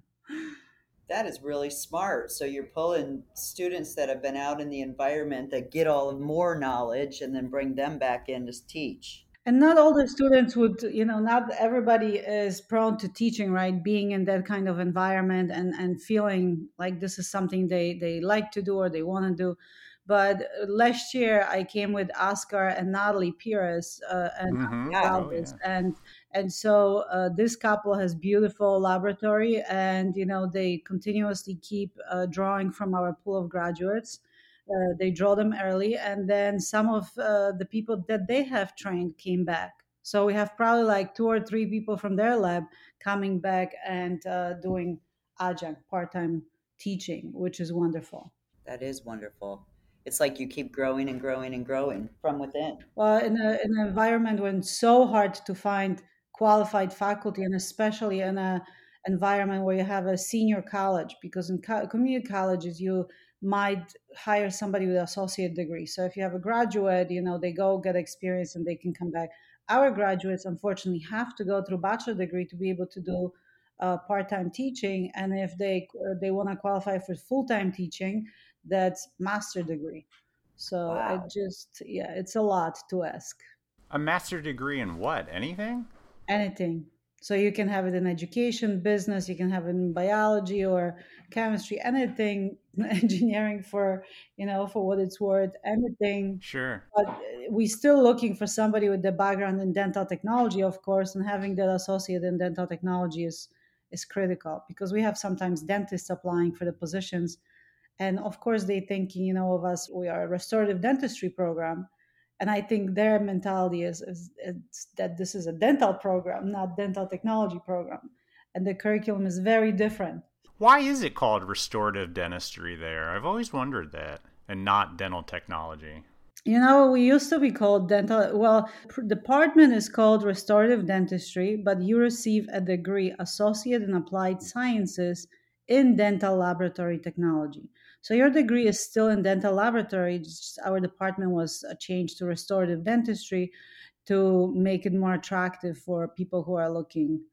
That is really smart. So you're pulling students that have been out in the environment that get all of more knowledge and then bring them back in to teach. And not all the students would, you know, not everybody is prone to teaching, right? Being in that kind of environment and and feeling like this is something they they like to do or they want to do. But uh, last year I came with Oscar and Natalie Pires uh, and Mm-hmm. Yeah. Oh Galvez, yeah. and and so uh, this couple has beautiful laboratory, and you know they continuously keep uh, drawing from our pool of graduates. Uh, they draw them early, and then some of uh, the people that they have trained came back. So we have probably like two or three people from their lab coming back and uh, doing adjunct part-time teaching, which is wonderful. That is wonderful. It's like you keep growing and growing and growing from within. Well, in, a, in an environment when it's so hard to find qualified faculty, and especially in a environment where you have a senior college, because in co- community colleges you might hire somebody with an associate degree. So if you have a graduate, you know they go get experience and they can come back. Our graduates unfortunately have to go through bachelor degree to be able to do uh, part-time teaching, and if they uh, they want to qualify for full-time teaching, that's master degree. So it Wow. just, yeah, it's a lot to ask. A master degree in what? Anything? Anything. So you can have it in education, business, you can have it in biology or chemistry, anything, engineering for, you know, for what it's worth, anything. Sure. But uh, we still looking for somebody with the background in dental technology, of course, and having that associate in dental technology is is critical because we have sometimes dentists applying for the positions. And of course, they think, you know, of us, we are a restorative dentistry program. And I think their mentality is, is, is that this is a dental program, not dental technology program. And the curriculum is very different. Why is it called restorative dentistry there? I've always wondered that, and not dental technology. You know, we used to be called dental. Well, pr- department is called restorative dentistry, but you receive a degree, associate in applied sciences in dental laboratory technology. So your degree is still in dental laboratory. Just our department was uh, changed to restorative dentistry to make it more attractive for people who are looking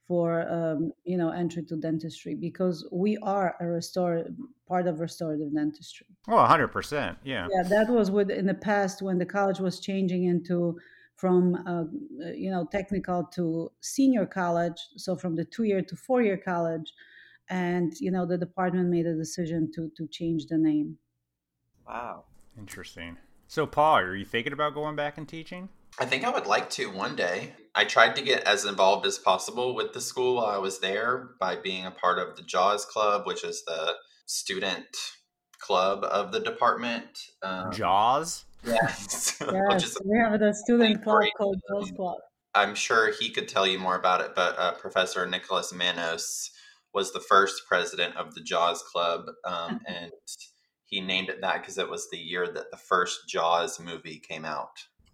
for um, you know entry to dentistry, because we are a restore part of restorative dentistry. Oh, one hundred percent. Yeah. Yeah, that was with in the past when the college was changing into from uh, you know technical to senior college, so from the two year to four year college, and you know the department made a decision to to change the name. Wow. Interesting. So, Paul, are you thinking about going back and teaching? I think I would like to one day. I tried to get as involved as possible with the school while I was there by being a part of the JAWS Club, which is the student club of the department. Um, Jaws? Yes. Which Yes, is we have a student club great. called Jaws Club. I'm sure he could tell you more about it, but uh, Professor Nicholas Manos was the first president of the JAWS Club, um, and he named it that because it was the year that the first Jaws movie came out.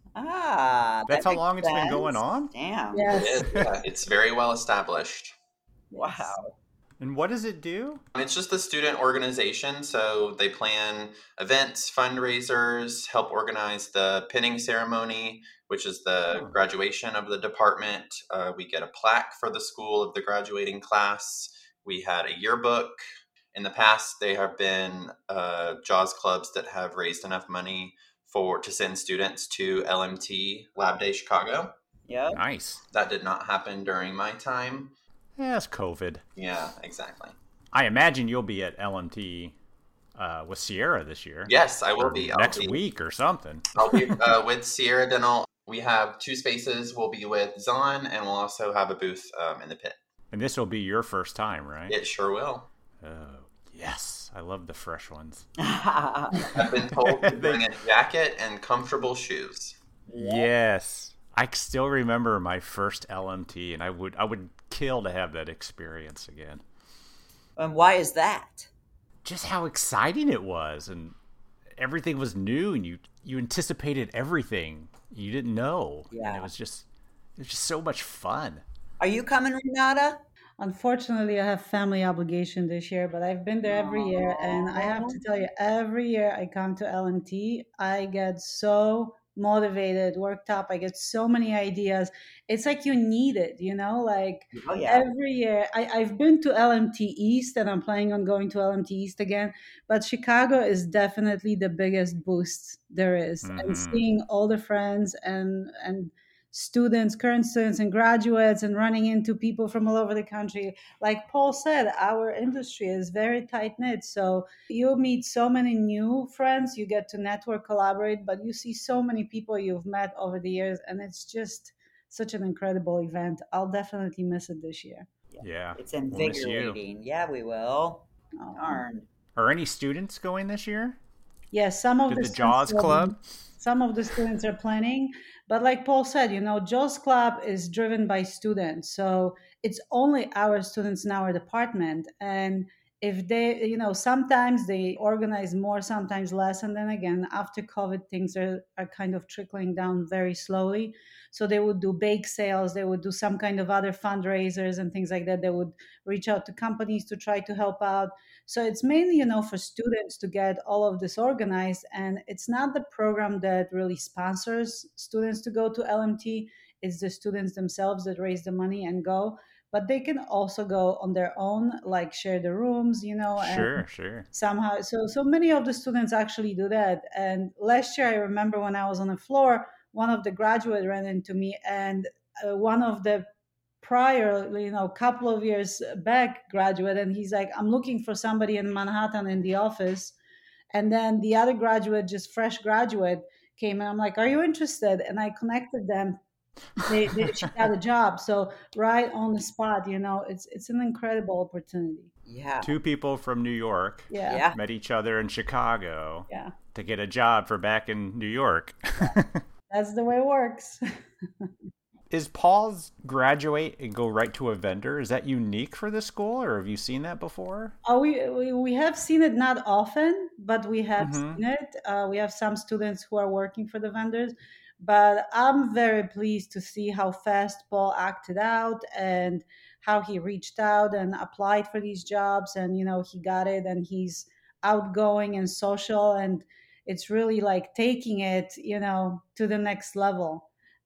Ah, That's that how makes long it's been sense. going on? Damn. Yes. It is, yeah, it's very well established. Wow. And what does it do? It's just the student organization, so they plan events, fundraisers, help organize the pinning ceremony, which is the Oh. graduation of the department. Uh, we get a plaque for the school of the graduating class. We had a yearbook. In the past, there have been uh, JAWS clubs that have raised enough money for to send students to L M T Lab Day Chicago. Yep. Nice. That did not happen during my time. Yeah, it's COVID. Yeah, exactly. I imagine you'll be at L M T uh, with Sierra this year. Yes, I will Or be. I'll next be, week or something. I'll be uh, with Sierra Dental. We have two spaces. We'll be with Zahn, and we'll also have a booth um, in the pit. And this will be your first time, right? It sure will. Oh, yes. I love the fresh ones. I've been told to bring a jacket and comfortable shoes. Yes. I still remember my first L M T, and I would I would kill to have that experience again. And why is that? Just how exciting it was, and everything was new, and you you anticipated everything you didn't know. Yeah. And it was just it was just so much fun. Are you coming, Renata? Unfortunately, I have family obligation this year, but I've been there every year, and I have to tell you, every year I come to L M T, I get so motivated, worked up. I get so many ideas. It's like you need it, you know, like Oh yeah. every year. I, I've been to L M T East, and I'm planning on going to L M T East again. But Chicago is definitely the biggest boost there is. And Mhm. seeing all the friends and and students, current students and graduates, and running into people from all over the country. Like Paul said, our industry is very tight knit. So you meet so many new friends, you get to network, collaborate, but you see so many people you've met over the years, and it's just such an incredible event. I'll definitely miss it this year. Yeah. It's We'll miss you. invigorating. Yeah, we will. Oh. Darn. Are any students going this year? Yes, some of To the the students Jaws will be- Club? Some of the students are planning, but like Paul said, you know, Jaws Club is driven by students. So it's only our students in our department. And if they, you know, sometimes they organize more, sometimes less. And then again, after COVID, things are, are kind of trickling down very slowly. So they would do bake sales, they would do some kind of other fundraisers and things like that. They would reach out to companies to try to help out. So it's mainly, you know, for students to get all of this organized. And it's not the program that really sponsors students to go to L M T. It's the students themselves that raise the money and go. But they can also go on their own, like share the rooms, you know, and Sure, sure. somehow. So, so many of the students actually do that. And last year, I remember when I was on the floor, one of the graduates ran into me, and uh, one of the prior, you know, couple of years back graduate, and he's like, I'm looking for somebody in Manhattan in the office. And then the other graduate, just fresh graduate, came, and I'm like, are you interested? And I connected them. They, they she got a job. So right on the spot, you know, it's it's an incredible opportunity. Yeah. Two people from New York Yeah. Yeah. met each other in Chicago Yeah. to get a job for back in New York. That's the way it works. Is Paul's graduate and go right to a vendor? Is that unique for this school, or have you seen that before? Oh, we, we we have seen it, not often, but we have Mhm. seen it. Uh, we have some students who are working for the vendors, but I'm very pleased to see how fast Paul acted out and how he reached out and applied for these jobs, and you know he got it, and he's outgoing and social, and it's really like taking it, you know, to the next level.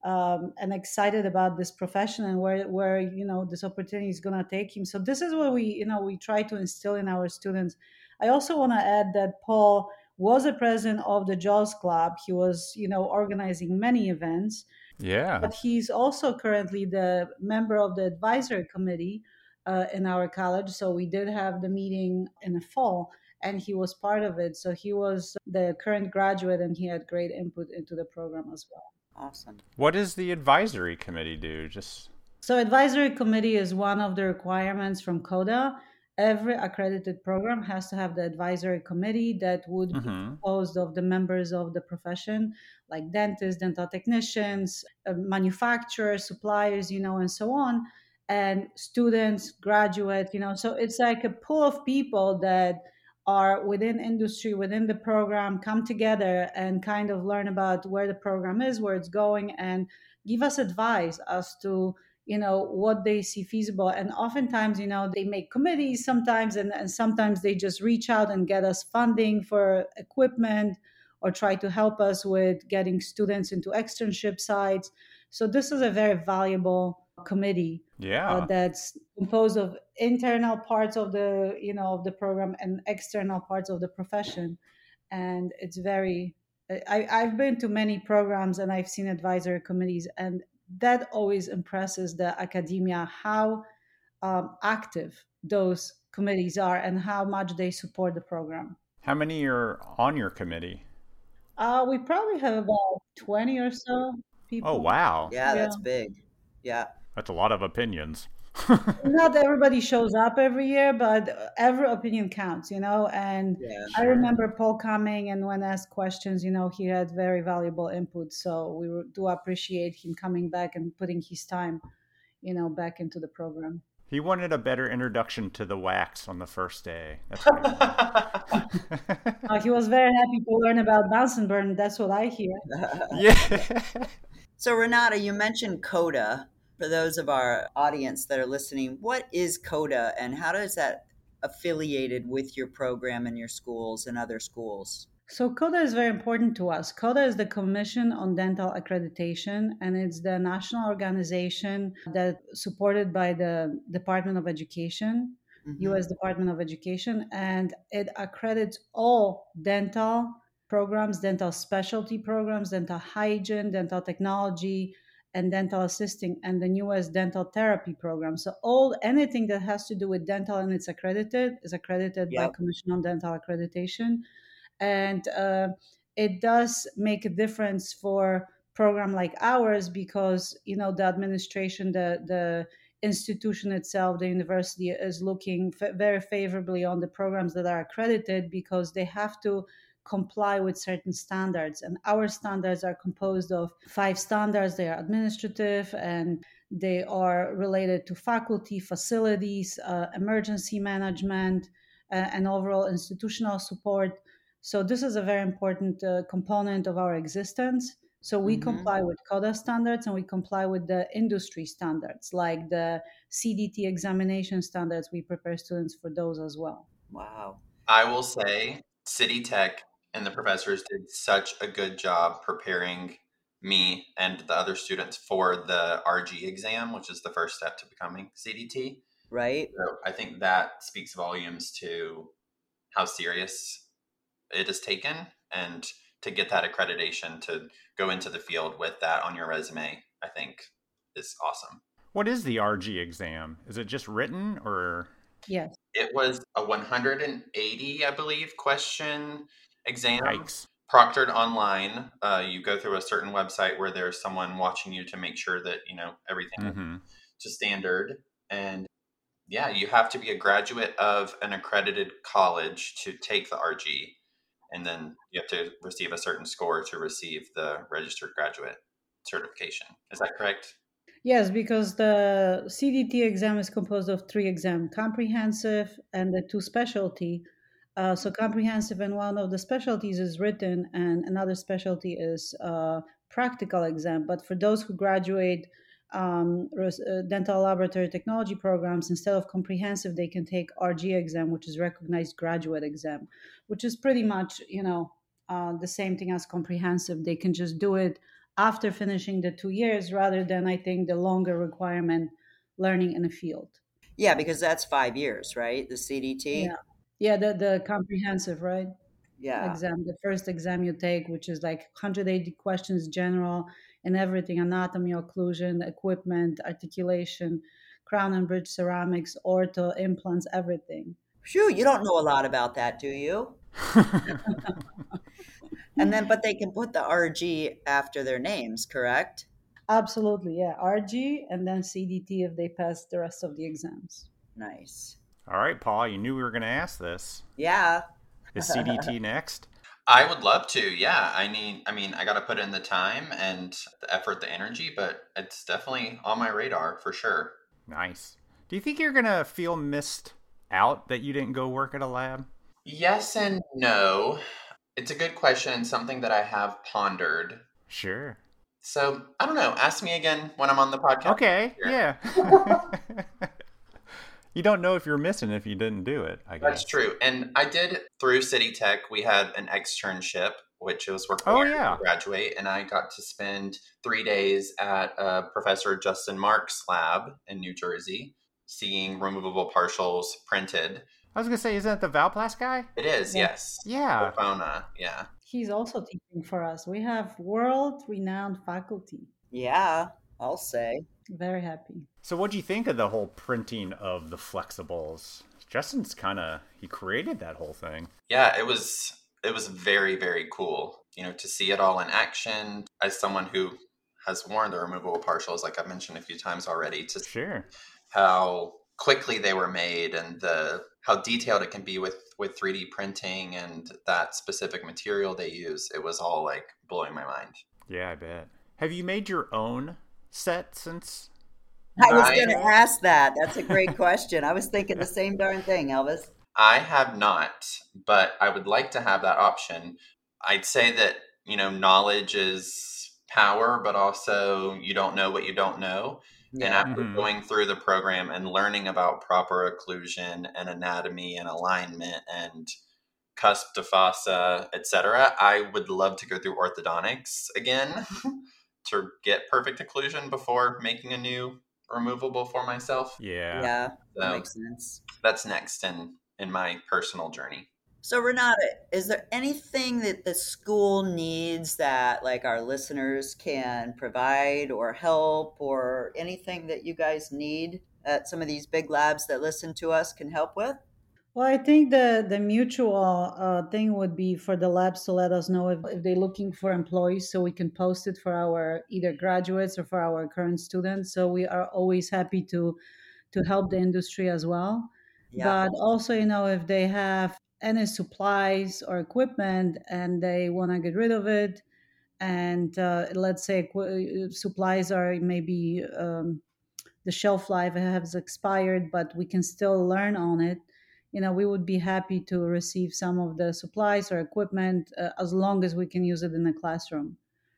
um, and excited about this profession and where where you know this opportunity is going to take him. So this is what we you know we try to instill in our students. I also want to add that Paul was a president of the Jaws Club. He was you know organizing many events, Yeah. but he's also currently the member of the advisory committee uh, in our college. So we did have the meeting in the fall, and he was part of it. So he was the current graduate, and he had great input into the program as well. Awesome. What does the advisory committee do? Just So advisory committee is one of the requirements from CODA. Every accredited program has to have the advisory committee that would be Mhm. composed of the members of the profession, like dentists, dental technicians, uh, manufacturers, suppliers, you know, and so on, and students, graduates, you know. So it's like a pool of people that are within industry, within the program, come together and kind of learn about where the program is, where it's going, and give us advice as to you know what they see feasible. And oftentimes you know they make committees sometimes, and, and sometimes they just reach out and get us funding for equipment or try to help us with getting students into externship sites. So this is a very valuable committee yeah. uh, that's composed of internal parts of the you know of the program and external parts of the profession. And it's very I, I've been to many programs and I've seen advisory committees, and that always impresses the academia how um, active those committees are and how much they support the program. How many are on your committee? Uh, we probably have about twenty or so people. Oh, wow. Yeah, Yeah. that's big. Yeah. That's a lot of opinions. Not everybody shows up every year, but every opinion counts, you know. And Yeah. I remember Paul coming, and when asked questions, you know, he had very valuable input. So we do appreciate him coming back and putting his time, you know, back into the program. He wanted a better introduction to the wax on the first day. That's what he wanted. Uh, he was very happy to learn about Bunsen burn. That's what I hear. Yeah. So Renata, you mentioned CODA. For those of our audience that are listening, what is CODA and how does that affiliated with your program and your schools and other schools? So CODA is very important to us. CODA is the Commission on Dental Accreditation, and it's the national organization that's supported by the Department of Education, Mhm. U S Department of Education, and it accredits all dental programs, dental specialty programs, dental hygiene, dental technology, and dental assisting, and the newest dental therapy program. So all anything that has to do with dental and it's accredited is accredited by Yep. Commission on Dental Accreditation. And uh, it does make a difference for program like ours because you know the administration, the the institution itself, the university is looking f- very favorably on the programs that are accredited because they have to comply with certain standards, and our standards are composed of five standards. They are administrative and they are related to faculty, facilities, uh, emergency management, uh, and overall institutional support. So this is a very important uh, component of our existence. So we Mhm. comply with CODA standards and we comply with the industry standards, like the C D T examination standards. We prepare students for those as well. Wow. I will say City Tech and the professors did such a good job preparing me and the other students for the R G exam, which is the first step to becoming C D T. Right? So I think that speaks volumes to how serious it is taken, and to get that accreditation to go into the field with that on your resume, I think is awesome. What is the R G exam? Is it just written or? Yes. It was a one hundred eighty, I believe, question exam. Yikes. Proctored online. Uh, you go through a certain website where there's someone watching you to make sure that, you know, everything Mm-hmm. is to standard. And yeah, you have to be a graduate of an accredited college to take the R G. And then you have to receive a certain score to receive the registered graduate certification. Is that correct? Yes, because the C D T exam is composed of three exams, comprehensive and the two specialty. Uh, so comprehensive and one of the specialties is written and another specialty is uh, practical exam. But for those who graduate um, res- uh, dental laboratory technology programs, instead of comprehensive, they can take R G exam, which is recognized graduate exam, which is pretty much, you know, uh, the same thing as comprehensive. They can just do it after finishing the two years rather than, I think, the longer requirement learning in a field. Yeah, because that's five years, right? The C D T? Yeah. Yeah, the, the comprehensive, right? Yeah. Exam, the first exam you take, which is like one hundred eighty questions general and everything: anatomy, occlusion, equipment, articulation, crown and bridge ceramics, ortho, implants, everything. Phew, you don't know a lot about that, do you? And then, but they can put the R G after their names, correct? Absolutely, yeah. R G and then C D T if they pass the rest of the exams. Nice. All right, Paul, you knew we were going to ask this. Yeah. Is C D T next? I would love to. Yeah. I need, I mean, I got to put in the time and the effort, the energy, but it's definitely on my radar for sure. Nice. Do you think you're going to feel missed out that you didn't go work at a lab? Yes and no. It's a good question and something that I have pondered. Sure. So, I don't know. Ask me again when I'm on the podcast. Okay, yeah. You don't know if you're missing if you didn't do it, I guess. That's true. And I did, through City Tech, we had an externship, which was required Oh, yeah. to graduate. And I got to spend three days at uh, Professor Justin Marks' lab in New Jersey, seeing removable partials printed. I was going to say, isn't that the Valplast guy? It is, yes. Yeah. Fofona, yeah. He's also teaching for us. We have world-renowned faculty. Yeah, I'll say. Very happy. So what'd you think of the whole printing of the flexibles? Justin's kind of, he created that whole thing. Yeah, it was it was very, very cool, you know, to see it all in action. As someone who has worn the removable partials, like I've mentioned a few times already, to Sure. how quickly they were made and the how detailed it can be with with three D printing and that specific material they use. It was all like blowing my mind. Yeah, I bet. Have you made your own set since? I was I- going to ask that. That's a great question. I was thinking the same darn thing, Elvis. I have not, but I would like to have that option. I'd say that, you know, knowledge is power, but also you don't know what you don't know. And Yeah. after Mhm. going through the program and learning about proper occlusion and anatomy and alignment and cusp to fossa, et cetera, I would love to go through orthodontics again to get perfect occlusion before making a new removable for myself. Yeah. Yeah, that So makes sense. that's next in, in my personal journey. So Renata, is there anything that the school needs that like our listeners can provide or help, or anything that you guys need that some of these big labs that listen to us can help with? Well, I think the the mutual uh, thing would be for the labs to let us know if, if they're looking for employees, so we can post it for our either graduates or for our current students. So we are always happy to to help the industry as well. Yeah. But also, you know, if they have any supplies or equipment and they want to get rid of it, and uh, let's say equi- supplies are maybe um, the shelf life has expired, but we can still learn on it. You know, we would be happy to receive some of the supplies or equipment uh, as long as we can use it in the classroom.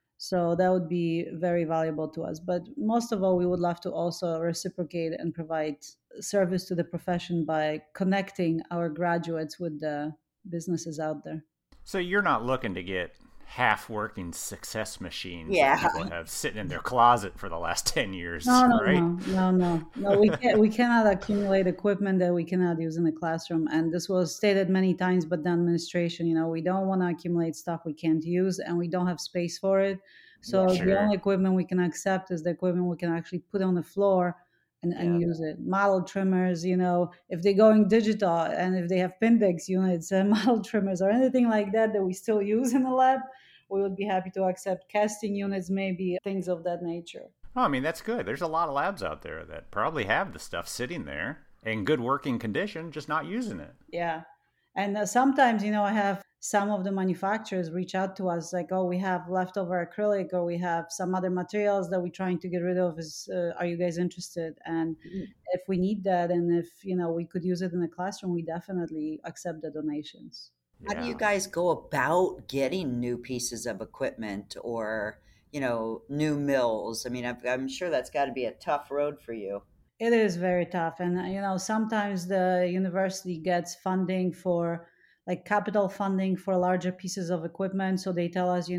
So that would be very valuable to us. But most of all, we would love to also reciprocate and provide service to the profession by connecting our graduates with the businesses out there. So you're not looking to get half-working success machines Yeah. that people have sitting in their closet for the last ten years, No, no, right? no, no, no, no. We can we cannot accumulate equipment that we cannot use in the classroom, and this was stated many times. But the administration, you know, we don't want to accumulate stuff we can't use, and we don't have space for it. So Yeah, the sure. only equipment we can accept is the equipment we can actually put on the floor and, and Yeah. use it. Model trimmers, you know, if they're going digital and if they have Pindex units and model trimmers or anything like that that we still use in the lab, we would be happy to accept casting units, maybe things of that nature. Oh, I mean, that's good. There's a lot of labs out there that probably have the stuff sitting there in good working condition, just not using it. Yeah. And uh, sometimes, you know, I have some of the manufacturers reach out to us like, oh, we have leftover acrylic or we have some other materials that we're trying to get rid of. Is uh, are you guys interested? And Mhm. if we need that and if, you know, we could use it in the classroom, we definitely accept the donations. How do you Yeah. guys go about getting new pieces of equipment or, you know, new mills? I mean, I'm, I'm sure that's got to be a tough road for you. It is very tough. And, uh, you know, sometimes the university gets funding for like capital funding for larger pieces of equipment. So they tell us, you know,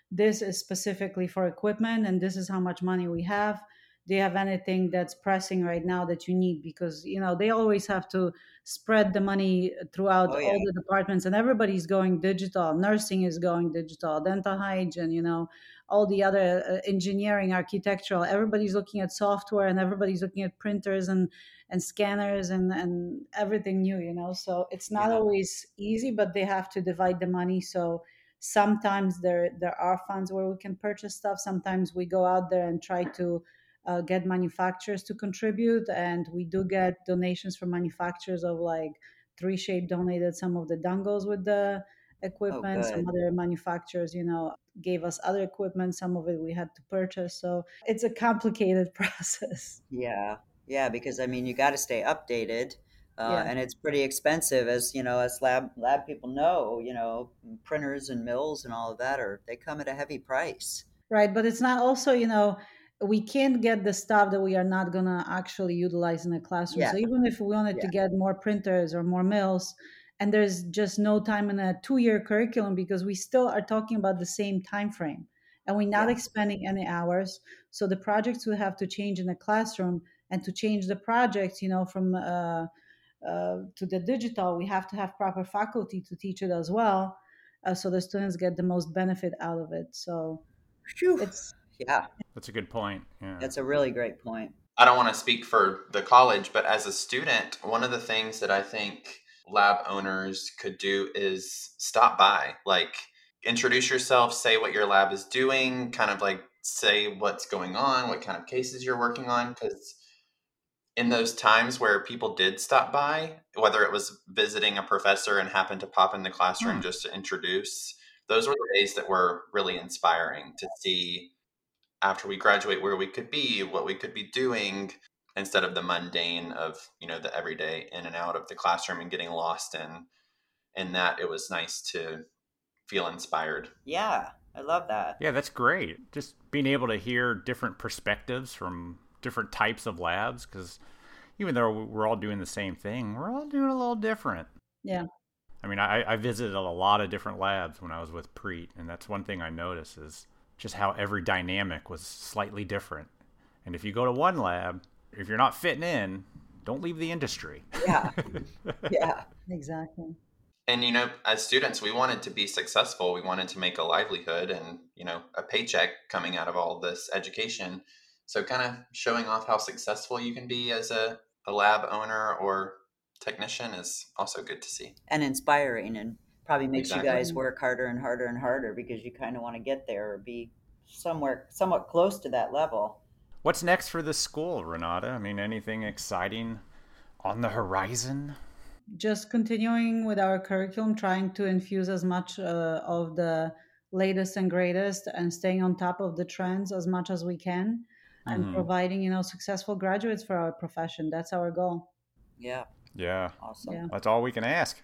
this is specifically for equipment and this is how much money we have. Do you have anything that's pressing right now that you need? Because, you know, they always have to spread the money throughout Oh, all yeah. the departments, and everybody's going digital. Nursing is going digital, dental hygiene, you know, all the other uh, engineering, architectural, everybody's looking at software and everybody's looking at printers and and scanners and and everything new, you know. So it's not Yeah. always easy, but they have to divide the money. So sometimes there there are funds where we can purchase stuff. Sometimes we go out there and try to uh, get manufacturers to contribute, and we do get donations from manufacturers of like Three Shape donated some of the dongles with the Oh, equipment. Some good. other manufacturers, you know, gave us other equipment. Some of it we had to purchase. So it's a complicated process. Yeah. Yeah, because I mean, you got to stay updated. Uh, Yeah. and it's pretty expensive, as you know, as lab lab people know. You know, printers and mills and all of that are they come at a heavy price. Right. But it's not also, you know, we can't get the stuff that we are not going to actually utilize in a classroom. Yeah, So even if we wanted to yeah, get more printers or more mills, and there's just no time in a two year curriculum because we still are talking about the same time frame and we're not yeah, expanding any hours. So the projects will have to change in the classroom, and to change the projects, you know, from uh, uh, to the digital, we have to have proper faculty to teach it as well. Uh, so the students get the most benefit out of it. So Phew. it's Yeah. That's a good point. Yeah. That's a really great point. I don't want to speak for the college, but as a student, one of the things that I think lab owners could do is stop by, like introduce yourself, say what your lab is doing, kind of like say what's going on, what kind of cases you're working on. Because in those times where people did stop by, whether it was visiting a professor and happened to pop in the classroom Hmm. just to introduce, those were the days that were really inspiring to see after we graduate where we could be, what we could be doing, instead of the mundane of, you know, the everyday in and out of the classroom and getting lost in in that. It was nice to feel inspired. Yeah, I love that. Yeah, that's great. Just being able to hear different perspectives from different types of labs, because even though we're all doing the same thing, we're all doing a little different. yeah. I mean, I, I visited a lot of different labs when I was with Preet, and that's one thing I noticed is just how every dynamic was slightly different. And if you go to one lab, if you're not fitting in, don't leave the industry. Yeah, yeah, Exactly. And, you know, as students, we wanted to be successful. We wanted to make a livelihood and, you know, a paycheck coming out of all this education. So kind of showing off how successful you can be as a, a lab owner or technician is also good to see. and inspiring, and probably makes Exactly. you guys work harder and harder and harder because you kind of want to get there or be somewhere somewhat close to that level. What's next for the school, Renata? I mean, anything exciting on the horizon? Just continuing with our curriculum, trying to infuse as much uh, of the latest and greatest and staying on top of the trends as much as we can, and Mm-hmm. providing, you know, successful graduates for our profession. That's our goal. Yeah, Yeah, awesome. Yeah. that's all we can ask.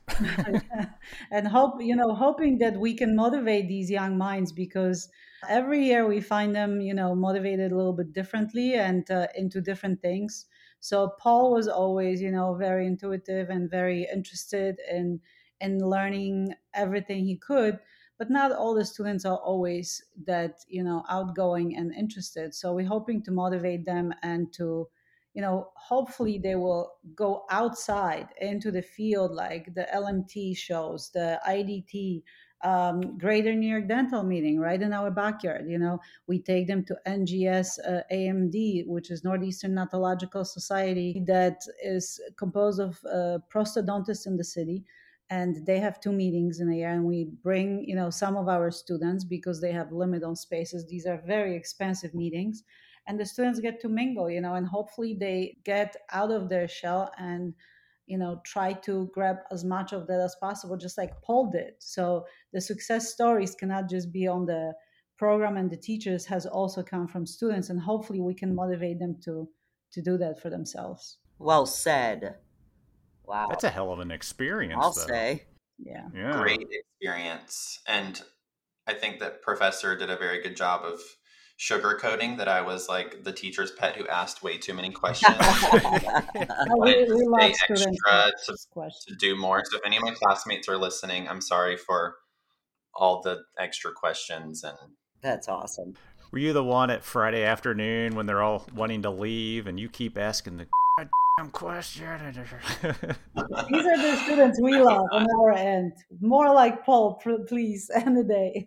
And hope, you know, hoping that we can motivate these young minds, because every year we find them, you know, motivated a little bit differently and uh, into different things. So Paul was always, you know, very intuitive and very interested in in learning everything he could, but not all the students are always that, you know, outgoing and interested. So we're hoping to motivate them and to, you know, hopefully they will go outside into the field, like the L M T shows, the I D T, um, Greater New York Dental Meeting, right in our backyard. You know, we take them to N G S uh, A M D, which is Northeastern Odontological Society, that is composed of uh, prosthodontists in the city. And they have two meetings in a year, and we bring, you know, some of our students because they have limit on spaces. These are very expensive meetings, and the students get to mingle, you know, and hopefully they get out of their shell and, you know, try to grab as much of that as possible, just like Paul did. So the success stories cannot just be on the program and the teachers, has also come from students, and hopefully we can motivate them to to do that for themselves. Well said. Wow. That's a hell of an experience, I'll though. say. Yeah. Yeah. Great experience. And I think that Professor did a very good job of sugarcoating that I was like the teacher's pet who asked way too many questions. Oh, we, Wanted to we love stay students extra with to, this question. to do more. So if any of my classmates are listening, I'm sorry for all the extra questions and That's awesome. Were you the one at Friday afternoon when they're all wanting to leave and you keep asking the goddamn question? These are the students we love on our end. More like Paul, please, end the day.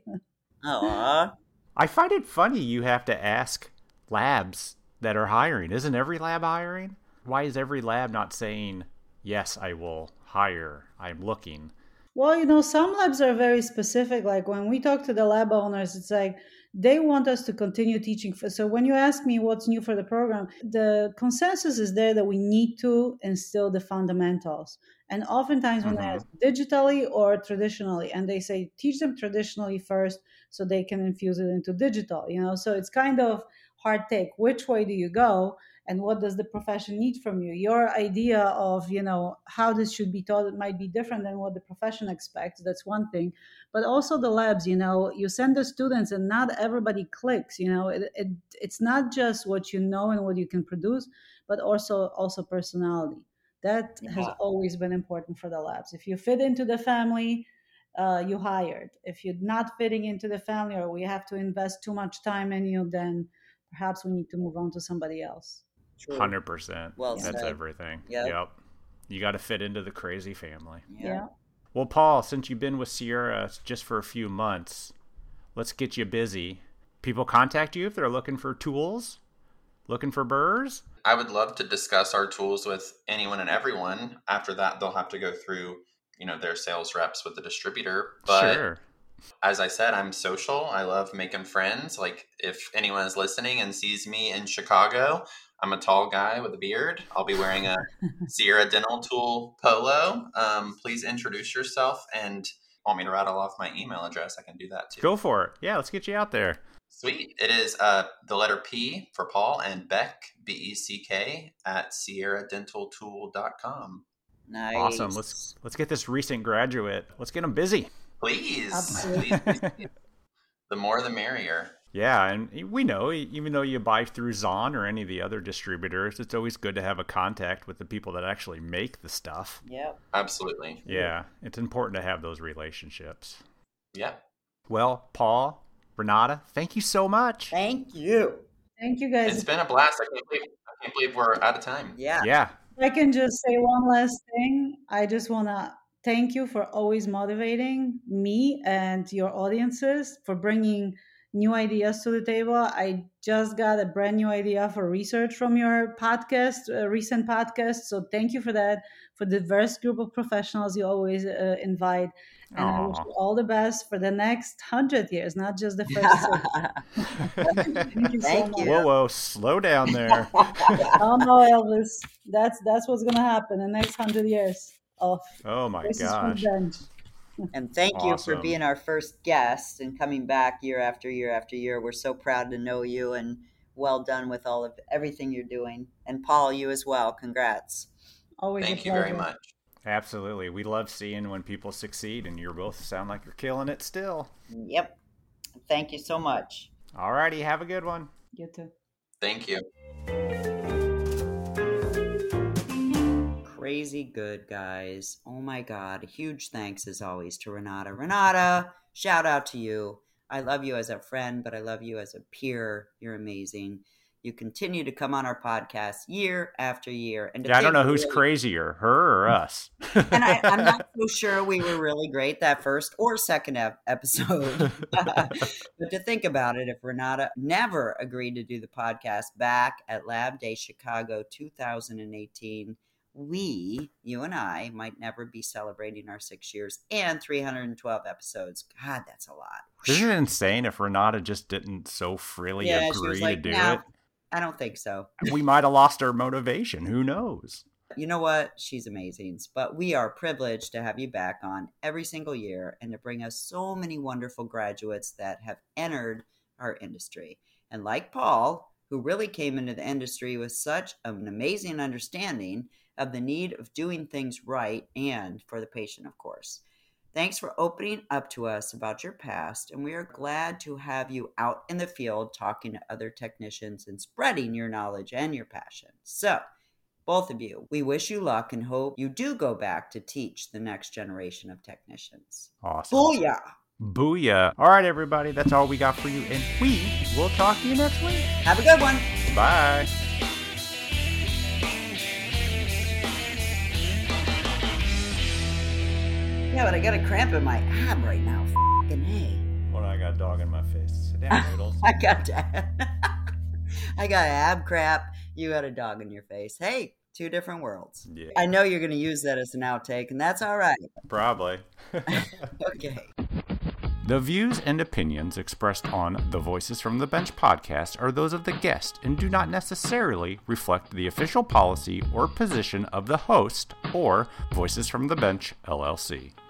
Aww. I find it funny you have to ask labs that are hiring. Isn't every lab hiring? Why is every lab not saying, yes, I will hire, I'm looking? Well, you know, some labs are very specific. Like when we talk to the lab owners, it's like they want us to continue teaching. So when you ask me what's new for the program, the consensus is there that we need to instill the fundamentals. And oftentimes when Mm-hmm. they ask digitally or traditionally, and they say teach them traditionally first so they can infuse it into digital, you know, so it's kind of hard take. Which way do you go? And what does the profession need from you? Your idea of, you know, how this should be taught, it might be different than what the profession expects. That's one thing. But also the labs, you know, you send the students and not everybody clicks, you know, it, it it's not just what you know and what you can produce, but also also personality. That Yeah. has always been important for the labs. If you fit into the family, uh, you hired. If you're not fitting into the family or we have to invest too much time in you, then perhaps we need to move on to somebody else. True. one hundred percent. Well That's said. everything. Yep. Yep. You got to fit into the crazy family. Yeah. Yeah. Well, Paul, since you've been with Sierra just for a few months, let's get you busy. People contact you if they're looking for tools, looking for burrs? I would love to discuss our tools with anyone and everyone. After that, they'll have to go through, you know, their sales reps with the distributor. But Sure. as I said, I'm social. I love making friends. Like if anyone is listening and sees me in Chicago, I'm a tall guy with a beard. I'll be wearing a Sierra Dental Tool polo. Um, please introduce yourself, and want me to rattle off my email address, I can do that too. Go for it. Yeah, let's get you out there. Sweet. It is uh, the letter P for Paul and Beck, B E C K, at sierra dental tool dot com. Nice. Awesome. Let's let's get this recent graduate. Let's get them busy. Please. Absolutely. Please, please. The more the merrier. Yeah, and we know, even though you buy through Zahn or any of the other distributors, it's always good to have a contact with the people that actually make the stuff. Yep. Absolutely. Yeah, it's important to have those relationships. Yeah. Well, Paul, Renata, thank you so much. Thank you. Thank you, guys. It's been a blast. I can't believe, I can't believe we're out of time. Yeah. Yeah. If I can just say one last thing. I just want to thank you for always motivating me and your audiences, for bringing new ideas to the table. I just got a brand new idea for research from your podcast, uh, recent podcast. So thank you for that, for the diverse group of professionals you always uh, invite. And I wish Aw. you all the best for the next hundred years, not just the first six. Thank you so Thank much. you. Whoa, whoa, slow down there. Oh no, Elvis. That's that's what's gonna happen in the next hundred years of Oh my Voices from gosh. the Bench. And thank you for Awesome. being our first guest and coming back year after year after year. We're so proud to know you, and well done with all of everything you're doing. And Paul, you as well. Congrats. Always a Thank you very pleasure. much. Absolutely. We love seeing when people succeed, and you both sound like you're killing it still. Yep. Thank you so much. All righty, have a good one. You too. Thank you. Crazy good, guys. Oh my God. A huge thanks as always to Renata. Renata, shout out to you. I love you as a friend, but I love you as a peer. You're amazing. You continue to come on our podcast year after year. And to Yeah, I don't think know who's really- crazier, her or us. And I, I'm not so sure we were really great that first or second ep- episode. But to think about it, if Renata never agreed to do the podcast back at Lab Day Chicago two thousand eighteen, we, you and I, might never be celebrating our six years and three hundred twelve episodes. God, that's a lot. Isn't it insane if Renata just didn't so freely Yeah, she agree was like, to do "No, it? I don't think so. We might have lost our motivation. Who knows? You know what? She's amazing. But we are privileged to have you back on every single year and to bring us so many wonderful graduates that have entered our industry. And like Paul, who really came into the industry with such an amazing understanding of the need of doing things right and for the patient, of course. Thanks for opening up to us about your past, and we are glad to have you out in the field talking to other technicians and spreading your knowledge and your passion. So, both of you, we wish you luck and hope you do go back to teach the next generation of technicians. Awesome. Booyah! Booyah. All right, everybody. That's all we got for you. And we will talk to you next week. Have a good one. Bye. Yeah, but I got a cramp in my ab right now. F***ing A. Well, I got a dog in my face. Sit down, Noodles. I got I got ab crap. You got a dog in your face. Hey, two different worlds. Yeah. I know you're going to use that as an outtake, and that's all right. Probably. Okay. The views and opinions expressed on the Voices from the Bench podcast are those of the guest and do not necessarily reflect the official policy or position of the host or Voices from the Bench, L L C.